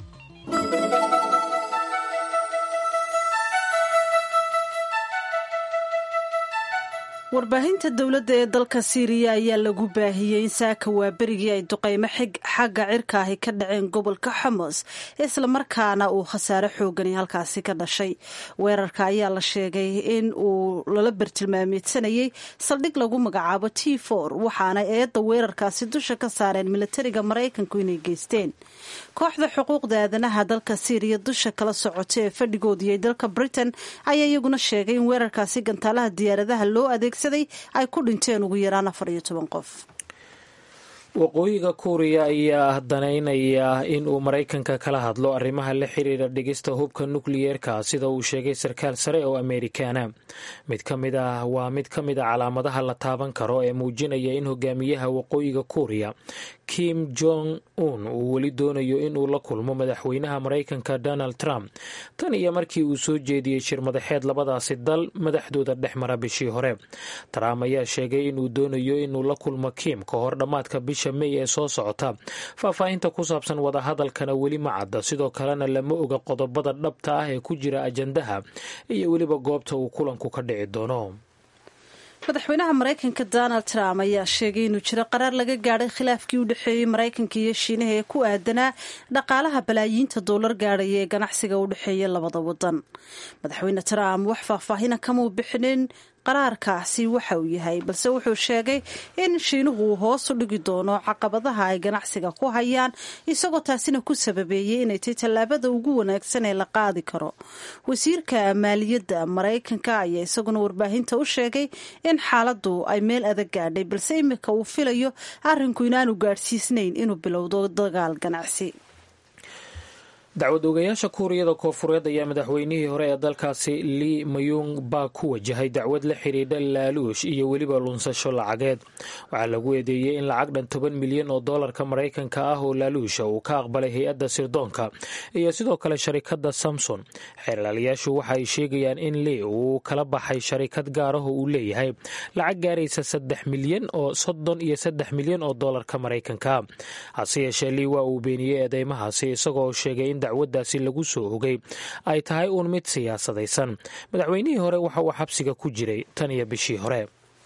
warbaahinta dowladda ee dalka siiriya ayaa lagu baahiyey in saaka waaberigii ay duqeymo xagga cirka ahi ka dhaceen gobolka xamos islamarkaana uu khasaare xoogani halkaasi ka dhashay. weerarka ayaa la sheegay in uu lala bartilmaameedsanayey saldhig lagu magacaabo T4 waxaana eedda weerarkaasi dusha ka saareen militariga maraykanku inay geysteen. kooxda xuquuqda aadanaha dalka siiriya dusha kala socota ee fadhigoodii dalka Britain ayaa iyaguna sheegay in weerarkaasi gantaalaha diyaaradaha loo adeegsaday ay ku dhinteen ugu yaraan 14 qof. waqooyiga kuuriya ayaa danaynaya in uu maraykanka kala hadlo arrimaha la xiriira dhigista hubka nukliyeerka sida uu sheegay sarkaal sare oo Ameerikaana. mid ka mid a calaamadaha la taaban karo ee muujinaya in hogaamiyaha waqooyiga kuuriya Kim Jong Un uu weli doonayo inuu la kulmo madaxweynaha Maraykanka Donald Trump tan iyo markii uu soo jeediyey shir madaxeed labadaasi dal madaxdooda dhex mara bishii hore. Trump ayaa sheegay inuu doonayo inuu la kulmo Kim ka hor dhammaadka bisha May ee soo socota. faahfaahinta ku saabsan wadahadalkana weli ma cadda, sidoo kalena lama oga qodobada dhabta ah ee ku jira ajandaha iyo weliba goobta uu kulanku ka dhici doono. madaxweynaha maraykanka Donald Trump ayaa sheegay inuu jiro qaraar laga gaadhay khilaafkii u dhexeeyey maraykanka iyo shiinaha ee ku aadanaa dhaqaalaha balaayiinta doolar gaadhaya ee ganacsiga u dhexeeya labada wadan. madaxweyne Trump wax faahfaahina kama bixinin qaraarkaasi waxa uu yahay, balse wuxuu sheegay in shiinuhu uu hoos u dhigi doono caqabadaha ay ganacsiga ku hayaan, isagoo taasina ku sababeeyey inay tahay tallaabada ugu wanaagsan ee la qaadi karo. wasiirka maaliyadda maraykanka ayaa isaguna warbaahinta u sheegay in xaaladdu ay meel adag gaadhay, balse imika uu filayo arrinku inaanu gaadhsiisnayn inuu bilowdo dagaal ganacsi. dacwad ogayaasha kuuriyada koofureed ayaa madaxweynihii hore ee dalkaasi Lee Myung Bak ku wajahay dacwad la xidhiidha laaluush iyo weliba lunsasho lacageed. waxaa lagu eedeeyey in lacag dhan 10 milyan oo doolarka maraykanka ah oo laaluusha uu ka aqbalay hay-adda sirdoonka iyo sidoo kale sharikadda Samsung. xeerlaalayaashu waxa ay sheegayaan in Lee uu kala baxay sharikad gaar ah oo uu leeyahay lacag gaaraysa 33 milyan oo doolarka maraykanka. hase yeeshee Lee waa uu beeniyey eedeymahaasi isagoo sheegay in dacwadaasi lagu soo ogay ay tahay uun mid siyaasadaysan. madaxweynihii hore waxa uu xabsiga ku jiray tan iyo bishii hore.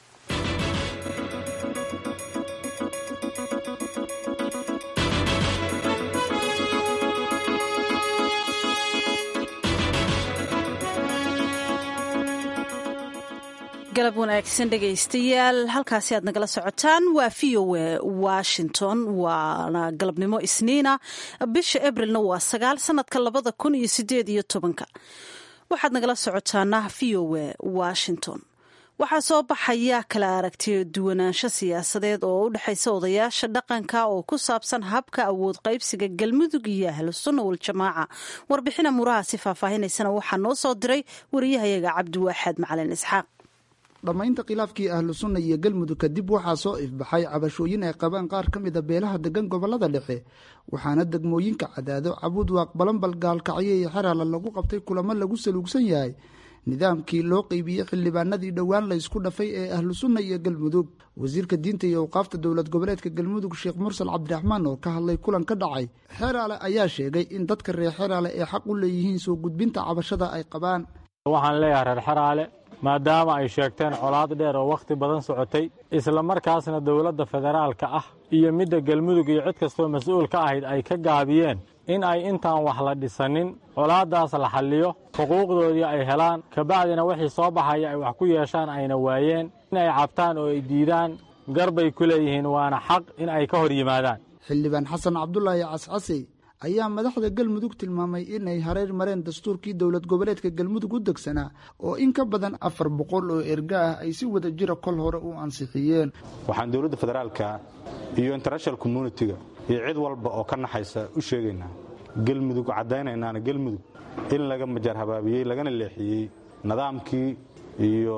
galab wanaagsan dhegaystayaal, halkaasi aad nagala socotaan waa v o a Washington. waana galabnimo isniina, bisha abrilna waa 9 sanadka 2018. waxaad nagala socotaana v o a Washington. waxaa soo baxaya kala aragtiyo duwanaansho siyaasadeed oo u dhexaysa odayaasha dhaqanka oo ku saabsan habka awood qaybsiga galmudug iyo ahlu sunna waljamaaca. warbixina murahaasi faahfaahinaysana waxaa noo soo diray wariyahayaga cabdiwaaxaad macalin isxaaq. dhammaynta khilaafkii ahlu sunna iyo galmudug kadib waxaa soo ifbaxay cabashooyin ay qabaan qaar ka mida beelaha degan gobolada dhexe, waxaana degmooyinka Cadaado, Cabuudwaaq, Balambal, Gaalkacyo iyo Xeraale lagu qabtay kulamo lagu saluugsan yahay nidaamkii loo qeybiyey xildhibaanadii dhowaan la isku dhafay ee ahlu sunna iyo galmudug. wasiirka diinta iyo awqaafta dowlad goboleedka galmudug Sheekh Mursal Cabdiraxmaan oo ka hadlay kulan ka dhacay Xeraale ayaa sheegay in dadka reer Xeraale ay xaq u leeyihiin soo gudbinta cabashada ay qabaan. waxaan leeyahay reer Xeraale maadaama ay sheegteen colaad dheer oo wakhti badan socotay isla markaasna dowladda federaalka ah iyo midda galmudug iyo cid kastoo mas-uul ka ahayd ay ka gaabiyeen in ay intaan wax la dhisanin colaaddaas la xalliyo, xuquuqdoodii ay helaan, kabacdina wixii soo baxaya ay wax ku yeeshaan ayna waayeen, in ay cabtaan oo ay diidaan garbay ku leeyihiin, waana xaq in ay ka hor yimaadaan. xildhibaan xasan cabdulaahi cascasey ayaa madaxda galmudug tilmaamay inay hareer mareen dastuurkii dowlad goboleedka galmudug u degsanaa oo in ka badan 400 oo erga ah ay si wada jira kol hore u ansixiyeen. waxaan dowladda federaalka iyo international community-ga iyo cid walba oo ka naxaysa u sheegaynaa galmudug caddaynaynaana galmudug in laga majar habaabiyey lagana leexiyey nidaamkii iyo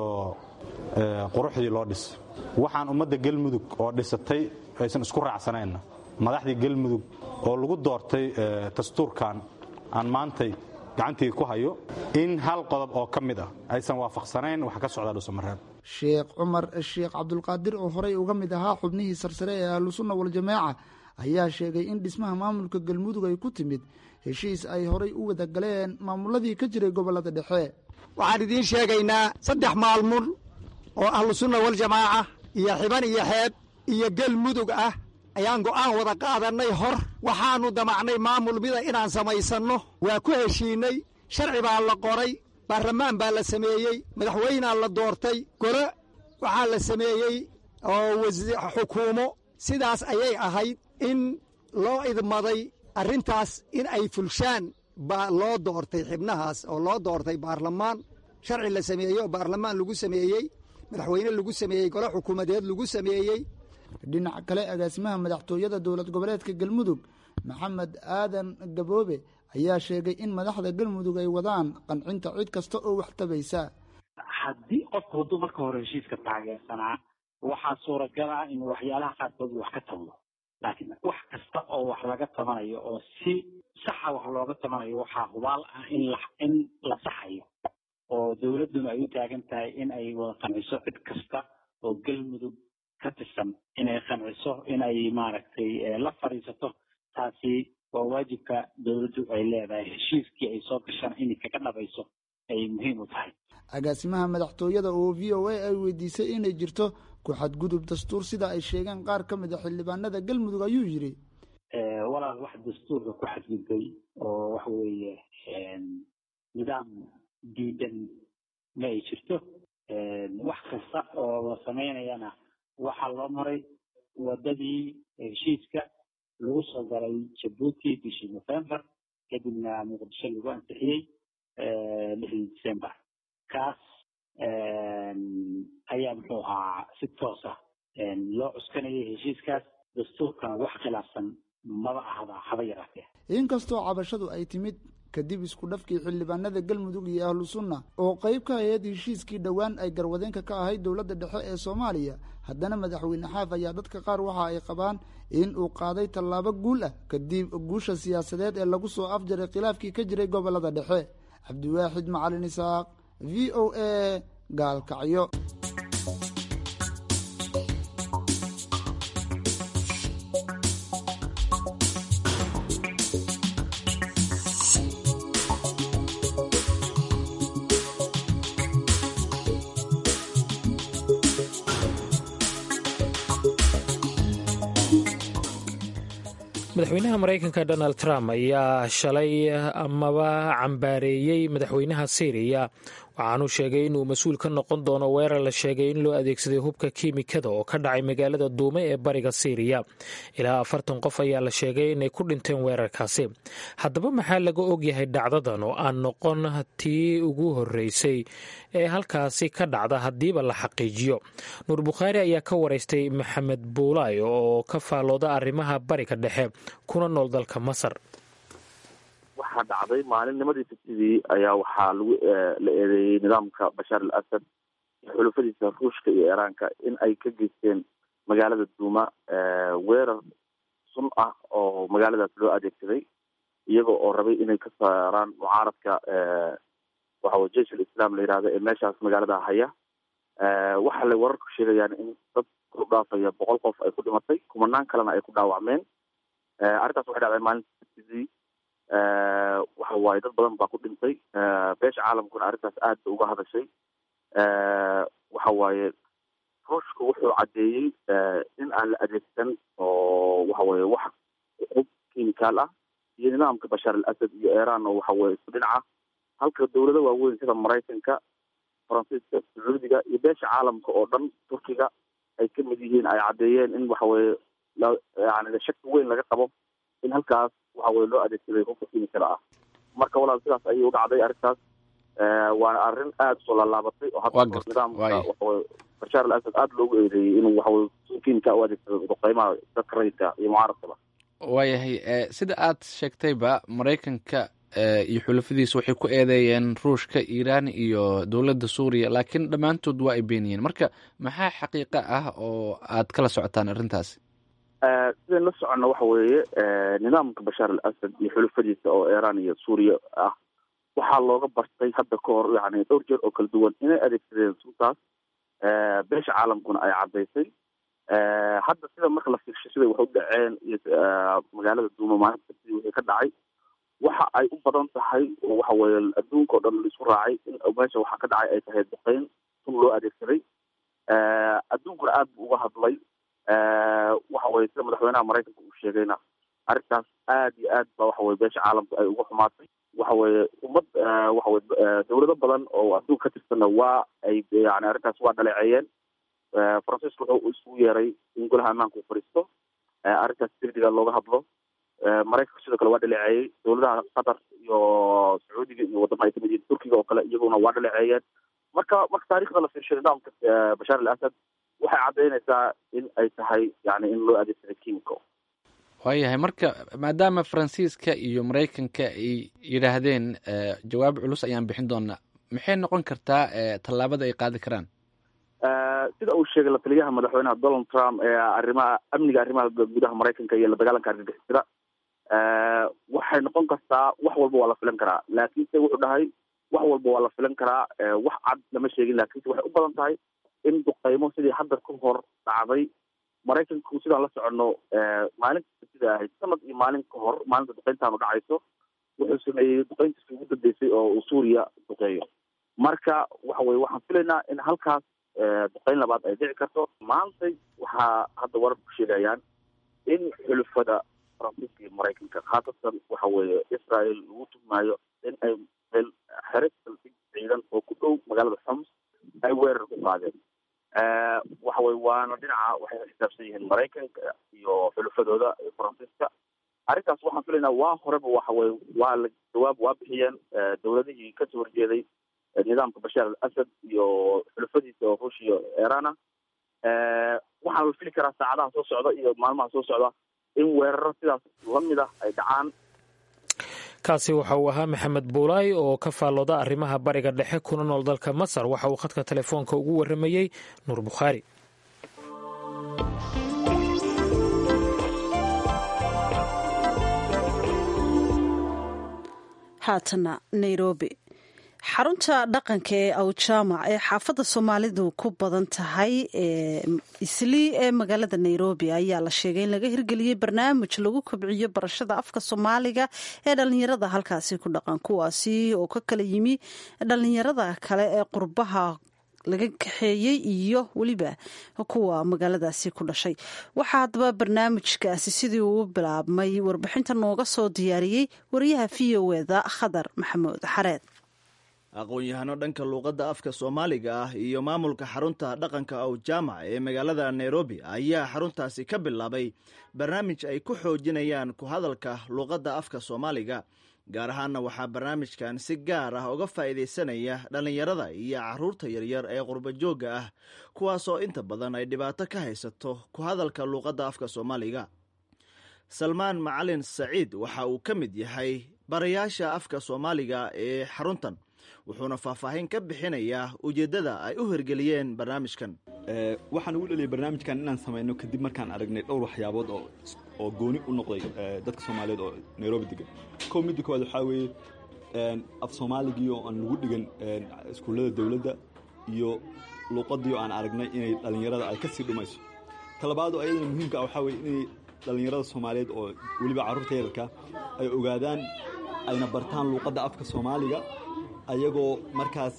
quruxdii loo dhisay. waxaan ummadda galmudug oo dhisatay aysan isku raacsanayna madaxdii galmudug oo lagu doortay dastuurkan aan maantay gacantii ku hayo in hal qodob oo ka mid ah aysan waafaqsanayn wax ka socda dhuusamareeb. sheekh cumar sheekh cabdulqaadir oo horey uga mid ahaa xubnihii sarsare ee ahlu sunna waljamaaca ayaa sheegay in dhismaha maamulka galmudug ay ku timid heshiis ay horey u wada galeen maamuladii ka jiray gobolada dhexe. waxaan idiin sheegaynaa 3 maalmood oo ahlu sunna waljamaaca iyo xiban iyo xeeb iyo galmudug ah ayaan go'aan wada qaadannay hor waxaannu damacnay maamul mida inaan samaysanno. waa ku heshiinnay, sharci baa la qoray, baarlamaan baa la sameeyey, madaxweynaa la doortay, gole waxaa la sameeyey oo xukuumo. sidaas ayay ahayd in loo idmaday arrintaas in ay fulshaan baa loo doortay xibnahaas oo loo doortay baarlamaan, sharci la sameeyey oo baarlamaan lagu sameeyey, madaxweyne lagu sameeyey, gole xukuumadeed lagu sameeyey. dhinaca kale agaasimaha madaxtooyada dowlad goboleedka galmudug maxamed aadan gaboobe ayaa sheegay in madaxda galmudug ay wadaan qancinta cid kasta oo wax tabaysa. haddii qofku hadduu marka hore heshiiska taageersanaa waxaa suuragal ah in waxyaalaha qaarkood wax ka tablo, laakiin wax kasta oo wax laga tabanayo oo si saxa wax looga tabanayo waxaa hubaal ah in la saxayo oo dowladduna ay u taagan tahay in ay wada qanciso cid kasta oo galmudug ka tirsan, inay qanciso, inay maaragtay la fadhiisato. taasi waa waajibka dowladdu ay leedahay. heshiiskii ay soo gashaan inay kaga dhabayso ay muhiim u tahay. agaasimaha madaxtooyada oo v o a ay weydiisay inay jirto ku xadgudub dastuur sida ay sheegeen qaar ka mid a xildhibaanada galmudug ayuu yidhi walaal wax dastuurka ku xadgudbay oo waxa weeye nidaam diidan ma ay jirto. wax kasta oo la samaynayana waxaa loo maray wadadii heshiiska lagu soo galay Jabuuti bishii November, kadibna Muqdisho lagu ansixiyey 6 December. kaas ayaa muxuu ahaa si toos ah loo cuskanayay heshiiskaas. dastuurkana wax khilaafsan maba ahda haba yaraatee. inkastoo cabashadu ay timid kadib isku dhafkii xildhibaanada galmudug iyo ahlu sunna oo qayb ka ahayd heshiiskii dhowaan ay garwadeenka ka ahayd dowladda dhexe ee Soomaaliya, haddana madaxweyne xaaf ayaa dadka qaar waxa ay qabaan in uu qaaday tallaabo guul ah kadib guusha siyaasadeed ee lagu soo afjaray khilaafkii ka jiray gobolada dhexe. cabdiwaaxid macalin isaaq, v o a, Gaalkacyo. madaxweynaha maraykanka donald trump ayaa shalay amaba cambaareeyey madaxweynaha syriya waxaanuu sheegay inuu mas-uul ka noqon doono weerar la sheegay in loo adeegsaday hubka kiimikada oo ka dhacay magaalada duume ee bariga siiriya. ilaa 40 qof ayaa la sheegay inay ku dhinteen weerarkaasi. haddaba maxaa laga ogyahay dhacdadan oo aan noqon tii ugu horreysay ee halkaasi ka dhacda haddiiba la xaqiijiyo? nuur bukhaari ayaa ka waraystay maxamed buulaay oo ka faalooda arrimaha bariga dhexe kuna nool dalka Masar. waxaa dhacday maalinnimadii sabtidii ayaa waxaa la eedeeyey nidaamka bashaar al asad iyo xulufadiisa ruushka iyo iiraanka in ay ka geysteen magaalada duuma weerar sun ah oo magaaladaas loo adeegsaday iyaga oo rabay inay ka saaraan mucaaradka waxaweye jeish alislaam la yihahdo ee meeshaas magaalada haya. waxaa lay wararku sheegayaan in dad ku dhaafaya 100 qof ay ku dhimatay, kumanaan kalena ay ku dhaawacmeen. arrintaas waxay dhacday maalinta sabtidii. waxa waaye dad badan baa ku dhintay. beesha caalamkuna arrintaas aad ba uga hadashay. waxa waaye ruushku wuxuu caddeeyey in aan la adeegsan oo waxa weye wax hub kiimikaal ah iyo nidaamka bashaar al asad iyo iiraan oo waxa weye isku dhinaca, halka dawlado waaweyn sida maraykanka, faransiiska, sacuudiga iyo beesha caalamka oo dhan, turkiga ay ka mid yihiin, ay caddeeyeen in waxa weye yani shaki weyn laga qabo in halkaas waxa weye loo adeegsaday hubka kiimikada ah. marka walaal sidaas ayay u dhacday arrintaas. waana arrin aada usoo laalaabatay oo hadda nidaamka waxaweye bashaar al asad aada loogu eedeeyey inuu waxaweye kiimika u adeegsado duqeymaha dadka rayidka iyo mucaaradkaba. waayahay sida aad sheegtayba maraykanka iyo xulafadiisa waxay ku eedeeyeen ruushka, iiraan iyo dowladda suuriya, laakiin dhammaantood waa ay beeniyeen. marka maxaa xaqiiqa ah oo aad kala socotaan arrintaasi? sidayn la soconna waxa weeye nidaamka bashaar al asad iyo xulufadiisa oo iiraan iyo suuriya ah waxaa looga bartay hadda ka hor yani dhowr jeer oo kala duwan inay adeegsadeen suntaas. beesha caalamkuna ay caddaysay. hadda sida marka la fiirshay siday wax u dhaceen iyo magaalada duuma maalinta sabtidii wixii ka dhacay, waxa ay u badan tahay oo waxa weye adduunka oo dhan laisku raacay in meesha waxa ka dhacay ay tahay duqeyn sun loo adeegsaday. adduunkuna aad buu uga hadlay. waxa weye sida madaxweynaha maraykanka uu sheegayna arrintaas aad iyo aad ba waxa weye beesha caalamku ay uga xumaatay. waxa weye ummad waxa weye dawlado badan oo adduunka ka tirsanna waa ay yani arrintaas waa dhaleeceeyeen. faransiisku wuxuu isugu yeeray in golaha ammaanka uu fadhiisto, arrintaas degdega looga hadlo. maraykanka sidoo kale waa dhaleeceeyey. dawladaha qatar iyo sacuudiga iyo wadamo ay kamid yihiin turkiga oo kale iyaguna waa dhaleeceeyeen. marka taariikhda la fiirshay nidaamka bashaar al asad waxay caddaynaysaa in ay tahay yani in loo adeegsaday kiimiko. waayahay, marka maadaama faransiiska iyo maraykanka ay yidhaahdeen jawaab culus ayaan bixin doonaa, maxay noqon kartaa tallaabada ay qaadi karaan? sida uu sheegay la taliyaha madaxweynaha Donald Trump ee arrimaha gudaha maraykanka iyo la dagaalanka argagixisada, waxay noqon kartaa wax walba waa la filan karaa, laakiinse wuxuu dhahay wax walba waa la filan karaa. wax cad lama sheegin, laakiinse waxay u badan tahay in duqeymo sidii hadda ka hor dhacday maraykanku sidaan la soconno maalinta sabtida ahayd sanad iyo maalin ka hor maalinta duqeyntaanu dhacayso wuxuu sameeyey duqeyntiisi ugu dambeysay oo uu suuriya duqeeyo. marka waxa weye waxaan filaynaa in halkaas duqeyn labaad ay dhici karto. maantay waxaa hadda warar ku sheegayaan in xulufada faransiiska iyo maraykanka khaasatan waxa weeye israel lagu tuhmaayo in ay xeris ciidan oo ku dhow magaalada Homs ay weerar ku qaadeen. waxa weye waana dhinaca waxay xisaabsan yihiin maraykanka iyo xulufadooda faransiiska. arrintaas waxaan filaynaa waa horeba waxa weye waa la jawaab waa bixiyeen dawladihii kasoo horjeeday nidaamka bashaar al asad iyo xulufadiisa oo ruush iyo iiraana. waxaa la fili karaa saacadaha soo socda iyo maalmaha soo socda in weeraro sidaas lamid ah ay dhacaan. kaasi waxa uu ahaa maxamed buulaay oo ka faallooda arrimaha bariga dhexe kuna nool dalka Masar. waxa uu khadka telefoonka ugu waramayey nuur bukhaari. haatana Nairobi. xarunta dhaqanka ee awjaamac ee xaafadda soomaalidu ku badan tahay islii ee magaalada Nairobi ayaa la sheegay in laga hirgeliyey barnaamij lagu kobciyo barashada afka soomaaliga ee dhalinyarada halkaasi ku dhaqan, kuwaasi oo ka kala yimi dhalinyarada kale ee qurbaha laga kaxeeyey iyo weliba kuwa magaaladaasi ku dhashay. waxaa haddaba barnaamijkaasi sidii uu bilaabmay warbixinta nooga soo diyaariyey wariyaha VOAda Khadar Maxamuud Xareed. barnaamijkan aqoon-yahano dhanka luuqadda afka soomaaliga ah iyo maamulka xarunta dhaqanka ow jaamac ee magaalada nairobi ayaa xaruntaasi ka bilaabay barnaamij ay ku xoojinayaan ku hadalka luuqadda afka soomaaliga. gaar ahaanna waxaa barnaamijkan si gaar ah uga faa'iidaysanaya dhallinyarada iyo carruurta yaryar ee qurbajoogga ah kuwaasoo inta badan ay dhibaato ka haysato ku hadalka luuqadda afka soomaaliga. salmaan macalin saciid waxa uu ka mid yahay barayaasha afka soomaaliga ee xaruntan, wuxuuna faahfaahin ka bixinayaa ujeeddada ay u hirgeliyeen barnaamijkan. waxaan ugu dhaliyay barnaamijkan inaan samayno kadib markaan aragnay dhowr waxyaabood oo gooni u noqday dadka soomaaliyeed oo nairobi degan. kow midda koowaad waxaa weeye af soomaaligii oo aan lagu dhigan iskuullada dowladda iyo luuqadii oo aan aragnay inay dhallinyarada ay ka sii dhumayso. talabaad oo ayadana muhiimka ah waxaa weye inay dhallinyarada soomaaliyeed oo weliba carruurta yararka ay ogaadaan ayna bartaan luuqadda afka soomaaliga ayagoo markaas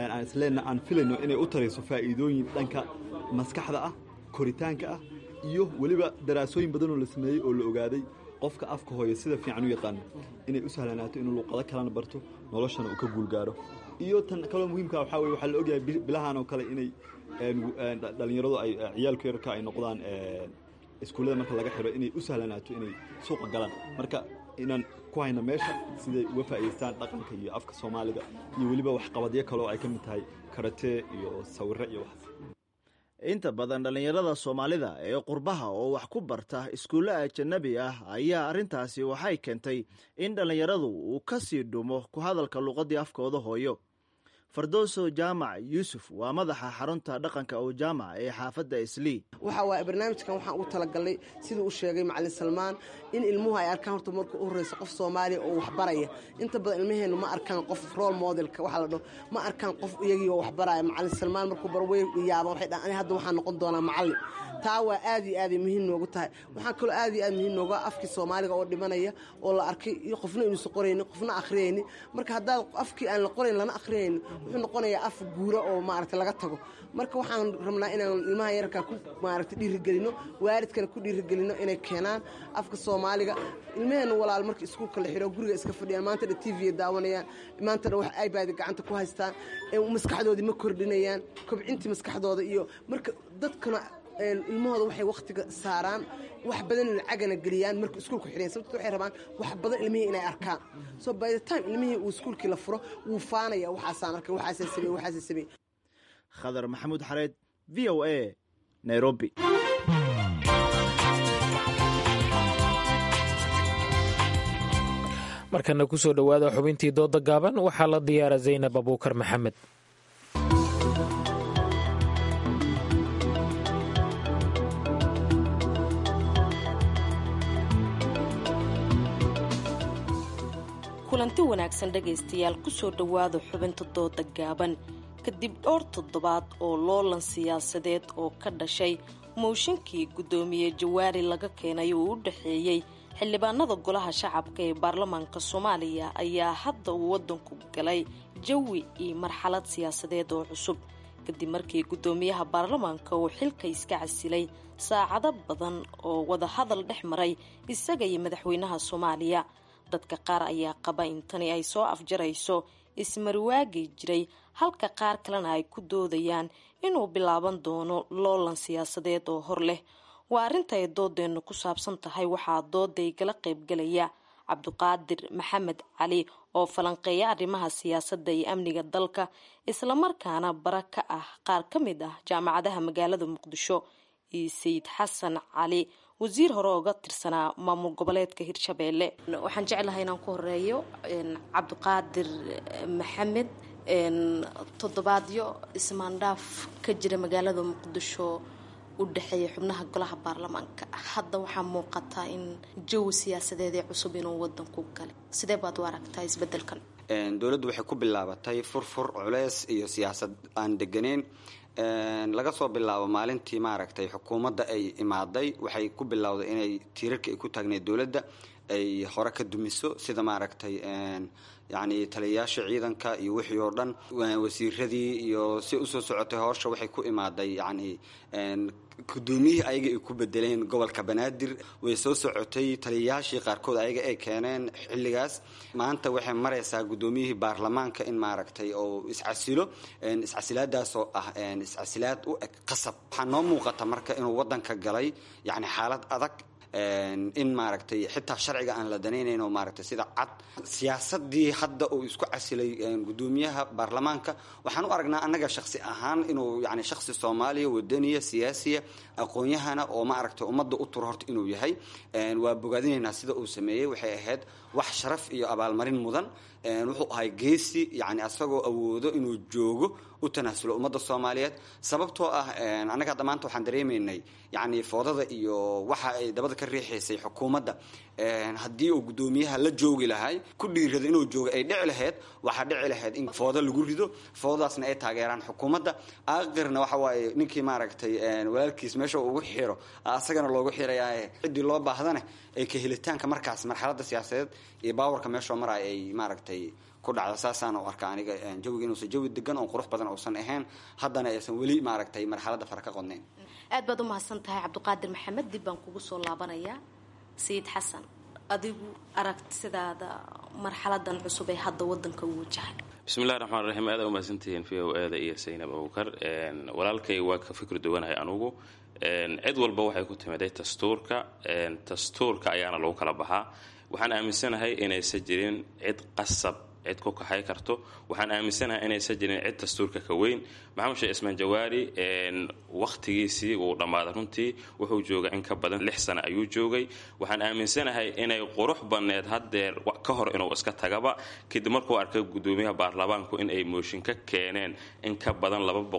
aan filayno inay u tarayso faa'iidooyin dhanka maskaxda ah, koritaanka ah iyo weliba daraasooyin badanoo la sameeyey oo la ogaaday qofka afka hooyo sida fiican u yaqaano inay u sahlanaato inuu luuqado kalena barto noloshana uu ka guulgaaro. iyo tan kaloo muhiimka waxaa weye waxaa la ogyahay bilahan oo kale inay dhallinyaradu ay ciyaalku yararka ay noqdaan iskuullada marka laga xiro inay u sahlanaato inay suuqa galaan. marka inaan ku hayno meesha siday uga faa'iidaystaan dhaqanka iyo afka soomaaliga iyo weliba waxqabadyo kaloo ay ka mid tahay karatee iyo sawirre iyo waxaas. inta badan dhallinyarada soomaalida ee qurbaha oo wax ku barta iskuulle ajanabi ah ayaa arrintaasi waxay keentay in dhallinyaradu uu ka sii dhumo ku hadalka luuqaddii afkooda hooyo. fardooso jaamac yuusuf waa madaxa xarunta dhaqanka ow jaamac ee xaafadda islii. waxa waaye barnaamijkan waxaan ugu talagalnay siduu u sheegay macalin salmaan in ilmuhu ay arkaan horta marka u horreysa qof soomaaliya oo waxbaraya. inta badan ilmaheennu ma arkaan qof role modelka waxa la dhaho ma arkaan qof iyagii oo waxbaraya. macalin salmaan markuu barwey yaaba waxay dhahaan ani hadda waxaan noqon doonaa macallin. taa waa aad iyo aaday muhiim noogu tahay. waxaa kaloo aad iyo aad muhiim nooga afkii soomaaliga oo dhimanaya oo la arkay iyo qofna inuusan qoraynin qofna akhriyaynin. marka haddaad afkii aan la qorayn lana akhriyaynin wuxuu noqonayaa af guura oo maaragtay laga tago. marka waxaan rabnaa inaan ilmaha yararka ku maaragtay dhiirigelino, waalidkana ku dhiirigelino inay keenaan afka soomaaliga. ilmaheenna walaal marka iskuulka la xiro guriga iska fadhiyaan, maanta dha tv daawanayaan, maanta dha wax iPad gacanta ku haystaan, maskaxdoodii ma kordhinayaan, kobcintii maskaxdooda iyo marka dadkana ilmahooda waxay wakhtiga saaraan wax badan lacagana geliyaan marka iskuulku xireen. sababtoo waxay rabaan wax badan ilmihii inay arkaan. so by the time ilmihii uu iskuulkii la furo wuu faanaya waxaasaan arkay waxaasay sameey. khadar maxamuud xareed, v o a, nairobi. markana ku soo dhowaada xubintii dooda gaaban waxaa la diyaara zaynab abuukar maxamed. kulanti wanaagsan dhegaystayaal kusoo dhowaada xubinta dooda gaaban. kadib dhowr toddobaad oo loolan siyaasadeed oo ka dhashay mooshinkii guddoomiye jawaari laga keenay uu u dhexeeyey xildhibaanada golaha shacabka ee baarlamaanka soomaaliya ayaa hadda uu waddanku galay jawi iyo marxalad siyaasadeed oo cusub kadib markii guddoomiyaha baarlamaanka uu xilka iska casilay saacado badan oo wadahadal dhex maray isaga iyo madaxweynaha soomaaliya. dadka qaar ayaa qaba in tani ay soo afjarayso ismarwaagi jiray, halka qaar kalena ay ku doodayaan inuu bilaaban doono loolan siyaasadeed oo hor leh. waa arrinta ay doodeennu ku saabsan tahay. waxaa dooday gala qaybgalaya cabdiqaadir maxamed cali oo falanqeeya arrimaha siyaasadda iyo amniga dalka, islamarkaana bara ka ah qaar ka mid ah jaamacadaha magaalada muqdisho, iyo sayid xasan cali, wasiir hore oga tirsanaa maamul goboleedka hirshabeelle. waxaan jeclahay inaan ku horeeyo cabdiqaadir maxamed. toddobaadyo ismaandhaaf ka jira magaalada muqdisho u dhexeeya xubnaha golaha baarlamaanka, hadda waxaa muuqataa in jawi siyaasadeed ee cusub inuu wadanku galay. sidee baad u aragtaa isbedelkan? dowladdu waxay ku bilaabatay furfur culeys iyo siyaasad aan deganeyn. laga soo bilaabo maalintii maaragtay xukuumadda ay imaaday waxay ku bilowday inay tiirarka ay ku taagneed dowladda ay hore ka dumiso sida maaragtay yacni taliyayaasha ciidanka iyo wixii oo dhan wasiiradii iyo si usoo socotay howsha waxay ku imaaday yacni gudoomiyihii ayaga ay ku bedeleen gobolka banaadir way soo socotay taliyayaashii qaarkood ayaga ay keeneen xilligaas maanta waxay maraysaa gudoomiyihii baarlamaanka in maaragtay oo iscasilo iscasilaadaasoo ah iscasilaad u eg qasab waxaa noo muuqata marka inuu wadanka galay yacni xaalad adag in maaragtay xitaa sharciga aan la danaynayn oo maaragtay sida cad siyaasadii hadda uu isku casilay gudoomiyaha baarlamaanka waxaan u aragnaa annaga shakhsi ahaan inuu yani shakhsi soomaaliya wadaniya siyaasiya aqoon-yahana oo maaragtay ummadda u turo horta inuu yahay waa bogaadinaynaa sida uu sameeyey waxay ahayd wax sharaf iyo abaalmarin mudan wuxuu ahay geesi yani asagoo awoodo inuu joogo u tanaasulo ummadda soomaaliyeed sababtoo ah annaga hadda maanta waxaan dareemaynay yani foodada iyo waxa ay dabada ka riixaysay xukuumadda haddii uu gudoomiyaha la joogi lahay ku dhiirada inuu joogo ay dhici lahayd waxaa dhici lahayd in foodo lagu rido foodadaasna ay taageeraan xukuumadda aakhirna waxa waaye ninkii maaragtay walaalkiis meesha ugu xiro asagana loogu xirayaa ciddii loo baahdana ay ka helitaanka markaas marxaladda siyaasadeed iyo baawarka meeshoo maraya ay maaragtay ku dhacda saasaan u arka aniga jawiga inuusan jawi degan oo qurux badan uusan ahayn haddana aysan weli maaragtay marxaladda fara ka qodnayn aad baad u mahadsan tahay cabdiqaadir maxamed dib baan kugu soo laabanayaa sayid xasan adigu aragtidaada marxaladan cusub ee hadda wadanka uu wajahay bismillahi raxmaan raxiim aad umahadsantihiin v o ada iyo saynab abubakar walaalkay waa ka fikir duwanahay anugu cid walba waxay ku timiday dastuurka ayaana lagu kala baxaa waxaan aaminsanahay inaysan jirin cid qasab cid ku kaxay karto waxaan aaminsanahay inaysan jirin cid dastuurka ka weyn maxamed sheekh ismaan jawaari wakhtigiisii uu dhammaaday runtii wuxuu joogay in ka badan 6 sano ayuu joogay waxaan aaminsanahay inay qurux badneed haddeer ka hor inuu iska tagaba kadib markuu arkay gudoomiyaha baarlamaanku in ay mooshin ka keeneen in ka badan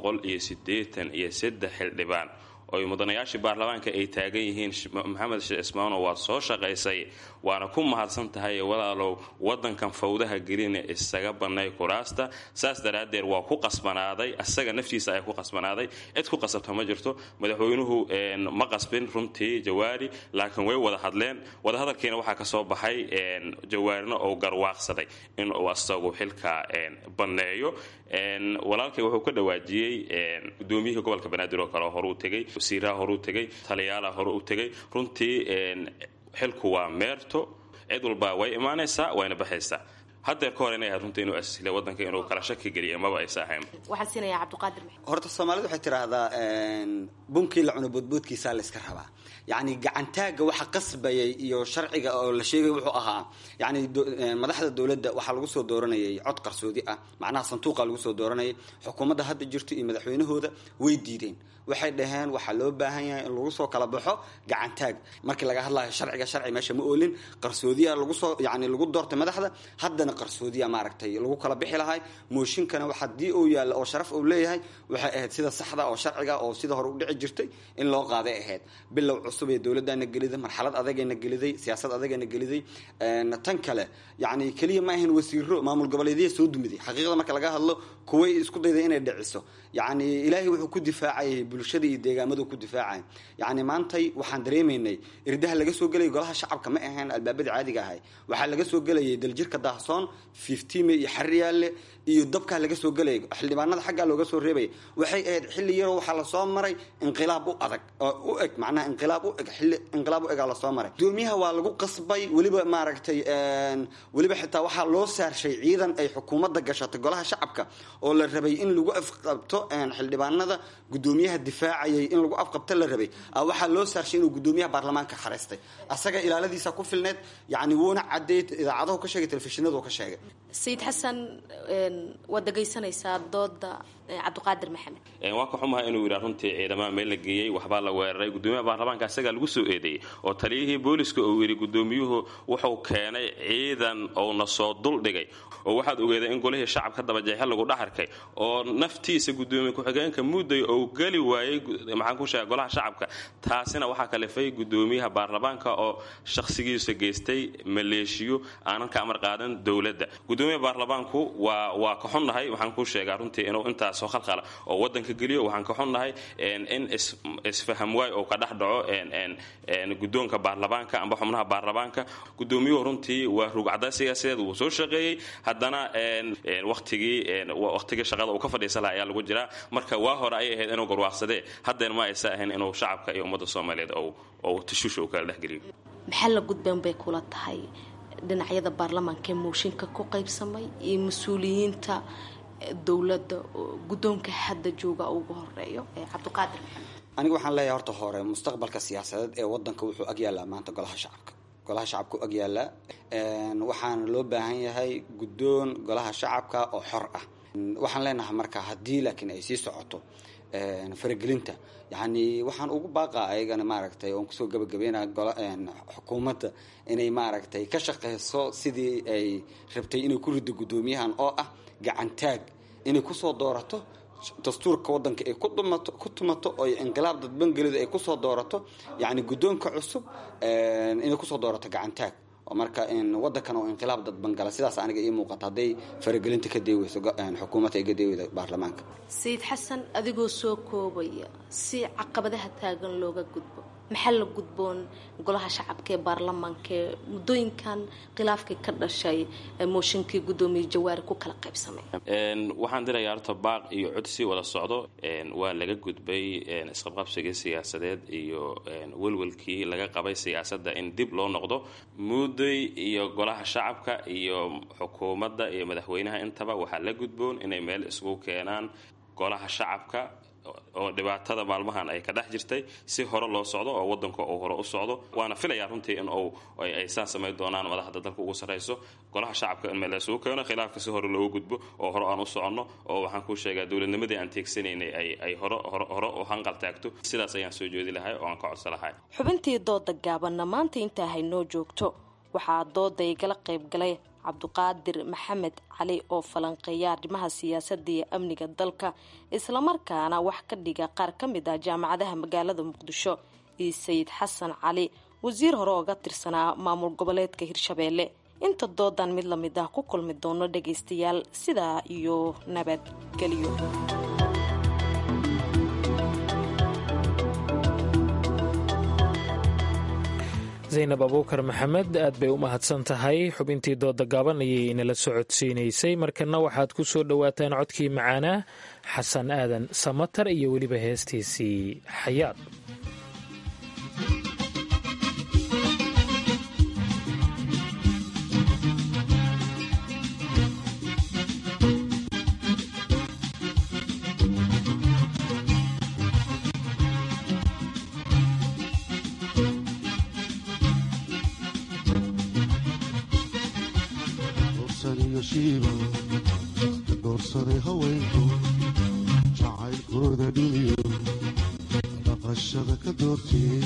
283 xildhibaan oo mudanayaashii baarlamaanka ay taagan yihiin maxamed sheekh ismaano waad soo shaqaysay waana ku mahadsan tahay walaalow wadankan fawdaha gelina isaga banay kuraasta saas daraaddeed waa ku qasbanaaday asaga naftiisa ay ku qasbanaaday cid ku qasabta ma jirto madaxweynuhu ma qasbin runtii jawaari laakiin way wada hadleen wada hadalkiina waxaa ka soo baxay jawaarina oo garwaaqsaday in uu asagu xilka banneeyo walaalkay wuxuu ka dhawaajiyey gudoomiyihii gobolka banaadir oo kale hore u tegay wasiiraha hore u tegay taliyaalaha hore u tegay runtii xilku waa meerto cid walba way imaanaysaa wayna baxaysaa haddeer ka hor inay ahayd runtii inuu asisile wadanka inuu kala shaki geliya maba aysa ahayn waxaan siinayaa cabdiqaadir horta soomaalidu waxay tiraahdaa bunkii la cuno boodboodkiisaa la iska rabaa yacni gacantaaga waxa qasbayay iyo sharciga oo la sheegay wuxuu ahaa yacni madaxda dowladda waxaa lagu soo dooranayay cod qarsoodi ah macnaha sanduuqa lagu soo dooranayay xukuumadda hadda jirto iyo madaxweynahooda way diideen waxay dhaheen waxaa loo baahan yahay in lagu soo kala baxo gacantaag markii laga hadlayo sharci meesha ma oolin qarsoodiya lagu soo yacni lagu doortay madaxda haddana qarsoodiya maaragtay lagu kala bixi lahay mooshinkana haddii uu yaallo oo sharaf uu leeyahay waxay ahayd sida saxda oo sharciga oo sida hore u dhici jirtay in loo qaaday ahayd bilow cusub ee dowladana geliday marxalad adagayna geliday siyaasad adagayna geliday tan kale yacni keliya ma ahayn wasiiro maamul goboleedyo soo dumiday xaqiiqda marka laga hadlo kuway isku dayday inay dhiciso yacni ilaahay wuxuu ku difaacayay bulshada iyo deegaamadu ku difaacay yacni maantay waxaan dareemaynay irdaha laga soo gelayay golaha shacabka ma ahayn albaabada caadiga ahay waxaa laga soo gelayay daljirka daahsoon 15 iyo xariyaale iyo dabka laga soo gelayay xildhibaanada xagga looga soo reebay waxay ahayd xilli yar waxa la soo maray inqilaab u adag oo u eg macnaha inqilaab u eg la soo maray doomiyaha waa lagu qasbay waliba maaragtay waliba xitaa waxa loo saarshay ciidan ay xukuumadda gashatay golaha shacabka oo la rabay in lagu afqabto xildhibaanada gudoomiyaha difaacayay in lagu afqabto la rabay waxa loo saarshay inuu gudoomiyaha baarlamaanka xareystay asaga ilaaladiisa ku filneed yacni wuuna cadeeyay idaacadaha ka sheegay telefishinada ka sheegay sayid xasan waad dhegaysanaysaa dooda cabdiqaadir maxamed waa ka xumahay inuu yidhaa runtii ciidamada meel la geeyey waxbaa la weeraray gudoomiyaha baarlamaanka isagaa lagu soo eedeeyey oo taliyihii booliska uu yidhi gudoomiyuhu wuxuu keenay ciidan ouna soo duldhigay oo waxaad ogeeday in golihii shacabka dabajeexe lagu dhaxarkay oo naftiisa gudoomiye ku-xigeenka mudday ou geli waayey maxaan ku sheega golaha shacabka taasina waxaa kalifay gudoomiyaha baarlamaanka oo shakhsigiisa geystay maleeshiyo aanan ka amar qaadan dowladda. Gudoomiyaha baarlamaanku waa ka xunnahay, waxaan ku sheegaa runtii inuu intaas oo khalkhal oo wadanka geliyo. Waxaan ka xunnahay in isfaham waay oo ka dhex dhaco gudoonka baarlamaanka amba xubnaha baarlamaanka. Gudoomiyuhu runtii waa rugcada siyaasadeed uu soo shaqeeyay, haddana waqtigii shaqada uu ka fadhiisan lahaa ayaa lagu jiraa. Marka waa hore ayay ahayd inuu garwaaqsadee, haddeen ma aysa ahayn inuu shacabka iyo ummadda Soomaaliyeed oo tashuusha uu kala dhexgeliyo. maxaa la gudbeen bay kula tahay dhinacyada baarlamaanka ee mooshinka ku qaybsamay iyo mas-uuliyiinta dowladda gudoonka hadda jooga ugu horeeyo cabdiqaadir maxamed? aniga waxaan leeyahay horta hore mustaqbalka siyaasadeed ee wadanka wuxuu agyaalaa maanta golaha shacabka u agyaalaa. waxaana loo baahan yahay gudoon golaha shacabka oo xor ah. waxaan leenahay marka haddii laakiin ay sii socoto faragelinta, yani waxaan ugu baaqaa ayagana maaragtay oon kusoo gabagabeynaa xukuumadda inay maaragtay ka shaqeyso sidii ay rabtay inay ku rido gudoomiyahan oo ah gacantaag, inay kusoo doorato dastuurka wadanka ay ku tumato oo inqilaab dadbangelidu ay kusoo doorato, yani gudoonka cusub inay kusoo doorato gacantaag. marka wadankan oo inqilaab dadbangala sidaas aniga ii muuqata hadday faragelinta ka deeweyso xukuumadda ay ka deeweyda baarlamaanka. sayid xasan, adigoo soo koobaya si caqabadaha taagan looga gudbo, maxaa la gudboon golaha shacabka ee baarlamaanka ee muddooyinkan khilaafkii ka dhashay mooshinkii gudoomiye jawaari ku kala qaybsamay? waxaan dirayaa horta baaq iyo codsi wada socdo. waa laga gudbay isqabqabsigii siyaasadeed iyo welwelkii laga qabay siyaasadda in dib loo noqdo. mudday iyo golaha shacabka iyo xukuumadda iyo madaxweynaha intaba waxaa la gudboon inay meel isugu keenaan golaha shacabka oo dhibaatada maalmahan ay ka dhex jirtay si hore loo socdo oo wadanka uu hore u socdo. waana filayaa runtii in ay saa samayn doonaan madaxda dalka ugu sarreyso golaha shacabka in meel la isugu keeno, khilaafka si hore loogu gudbo oo hore aan u soconno. oo waxaan kuu sheegaa dowladnimadii aan teegsanaynay ay hore u hanqal taagto. sidaas ayaan soo jeedi lahay oo aan ka codsan lahay. xubintii dooda gaabanna maanta intaa haynoo joogto. waxaa dooda igala qayb galay cabdiqaadir maxamed cali oo falanqeeya arrimaha siyaasadda iyo amniga dalka, islamarkaana wax ka dhiga qaar ka mid ah jaamacadaha magaalada muqdisho, iyo sayid xasan cali, wasiir hore ooga tirsanaa maamul goboleedka hirshabeelle. inta doodan mid la mid ah ku kulmi doono dhagaystayaal, sidaa iyo nabadgelyo. zaynab abuukar maxamed aad bay u mahadsan tahay. xubintii dooda gaaban ayay inala socodsiinaysay. markana waxaad ku soo dhowaataan codkii macaanaa xasan aadan samatar iyo weliba heestiisii xayaad. doorsaday haweenku jacaylkooda dhimiyo dhaqashada ka doortiyey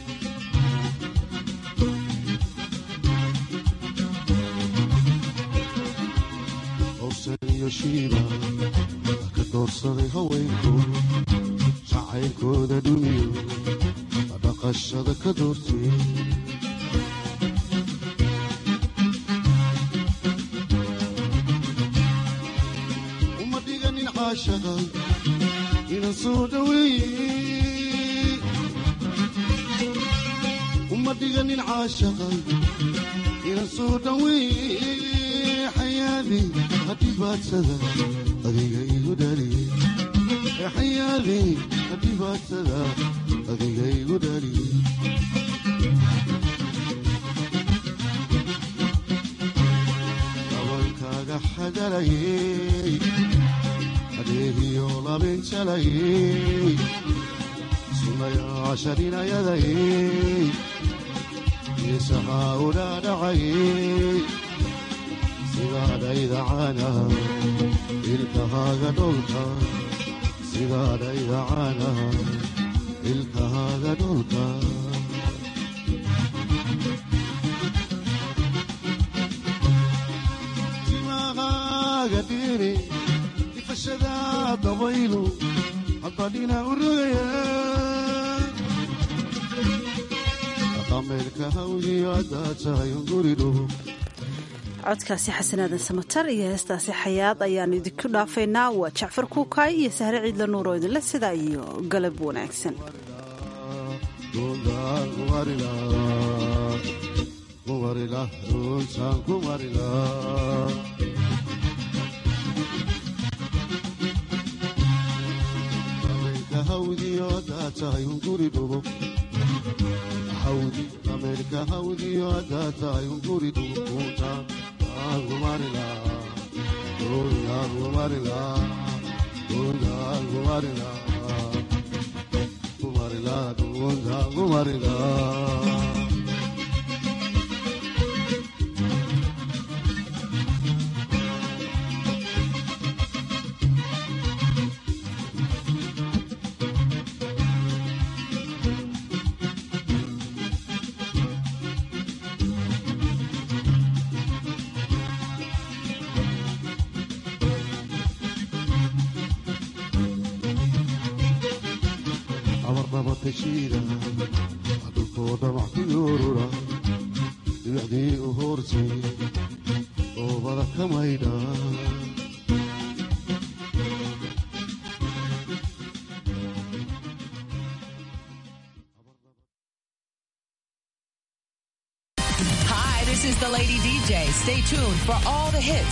howsan iyo shiiba ka doorsaday haweenku jacaylkooda dhumiyo dhaqashada ka doortiyey inan soo dhaweeye uma dhiganin caashaqa inan soo dhaweeye xayaadi hadhibaadsada adiga igu dhaliye xayaadi hadhibaadsada adiga igu dhaliye dabankaaga xadalayey adeegiyo labinjalayey sunayaasharinayadayey yeesahaa udhaadhacayey sidaadhaydacana ilkahaaga dholka sidaadhaydacana ilkahaaga dholka timahaaga dhiri dabaylu hadbadhina u rogaya qameelka hawdiyo haddaad tahay unguridho. codkaasi xasanaadan samatar iyo heestaasi xayaad ayaanu idinku dhaafaynaa. waa jacfar kuukaay iyo sahre ciidla nuur oo idinla sidaa iyo galab wanaagsan. America hawdiyo adataay unguri duuta angumarila angumarila angumarila angumarila angumarila adulkooda maxkuyoorura dhibicdii u hoorsay oobada ka maydha Hi, this is the Lady DJ. Stay tuned for all the hits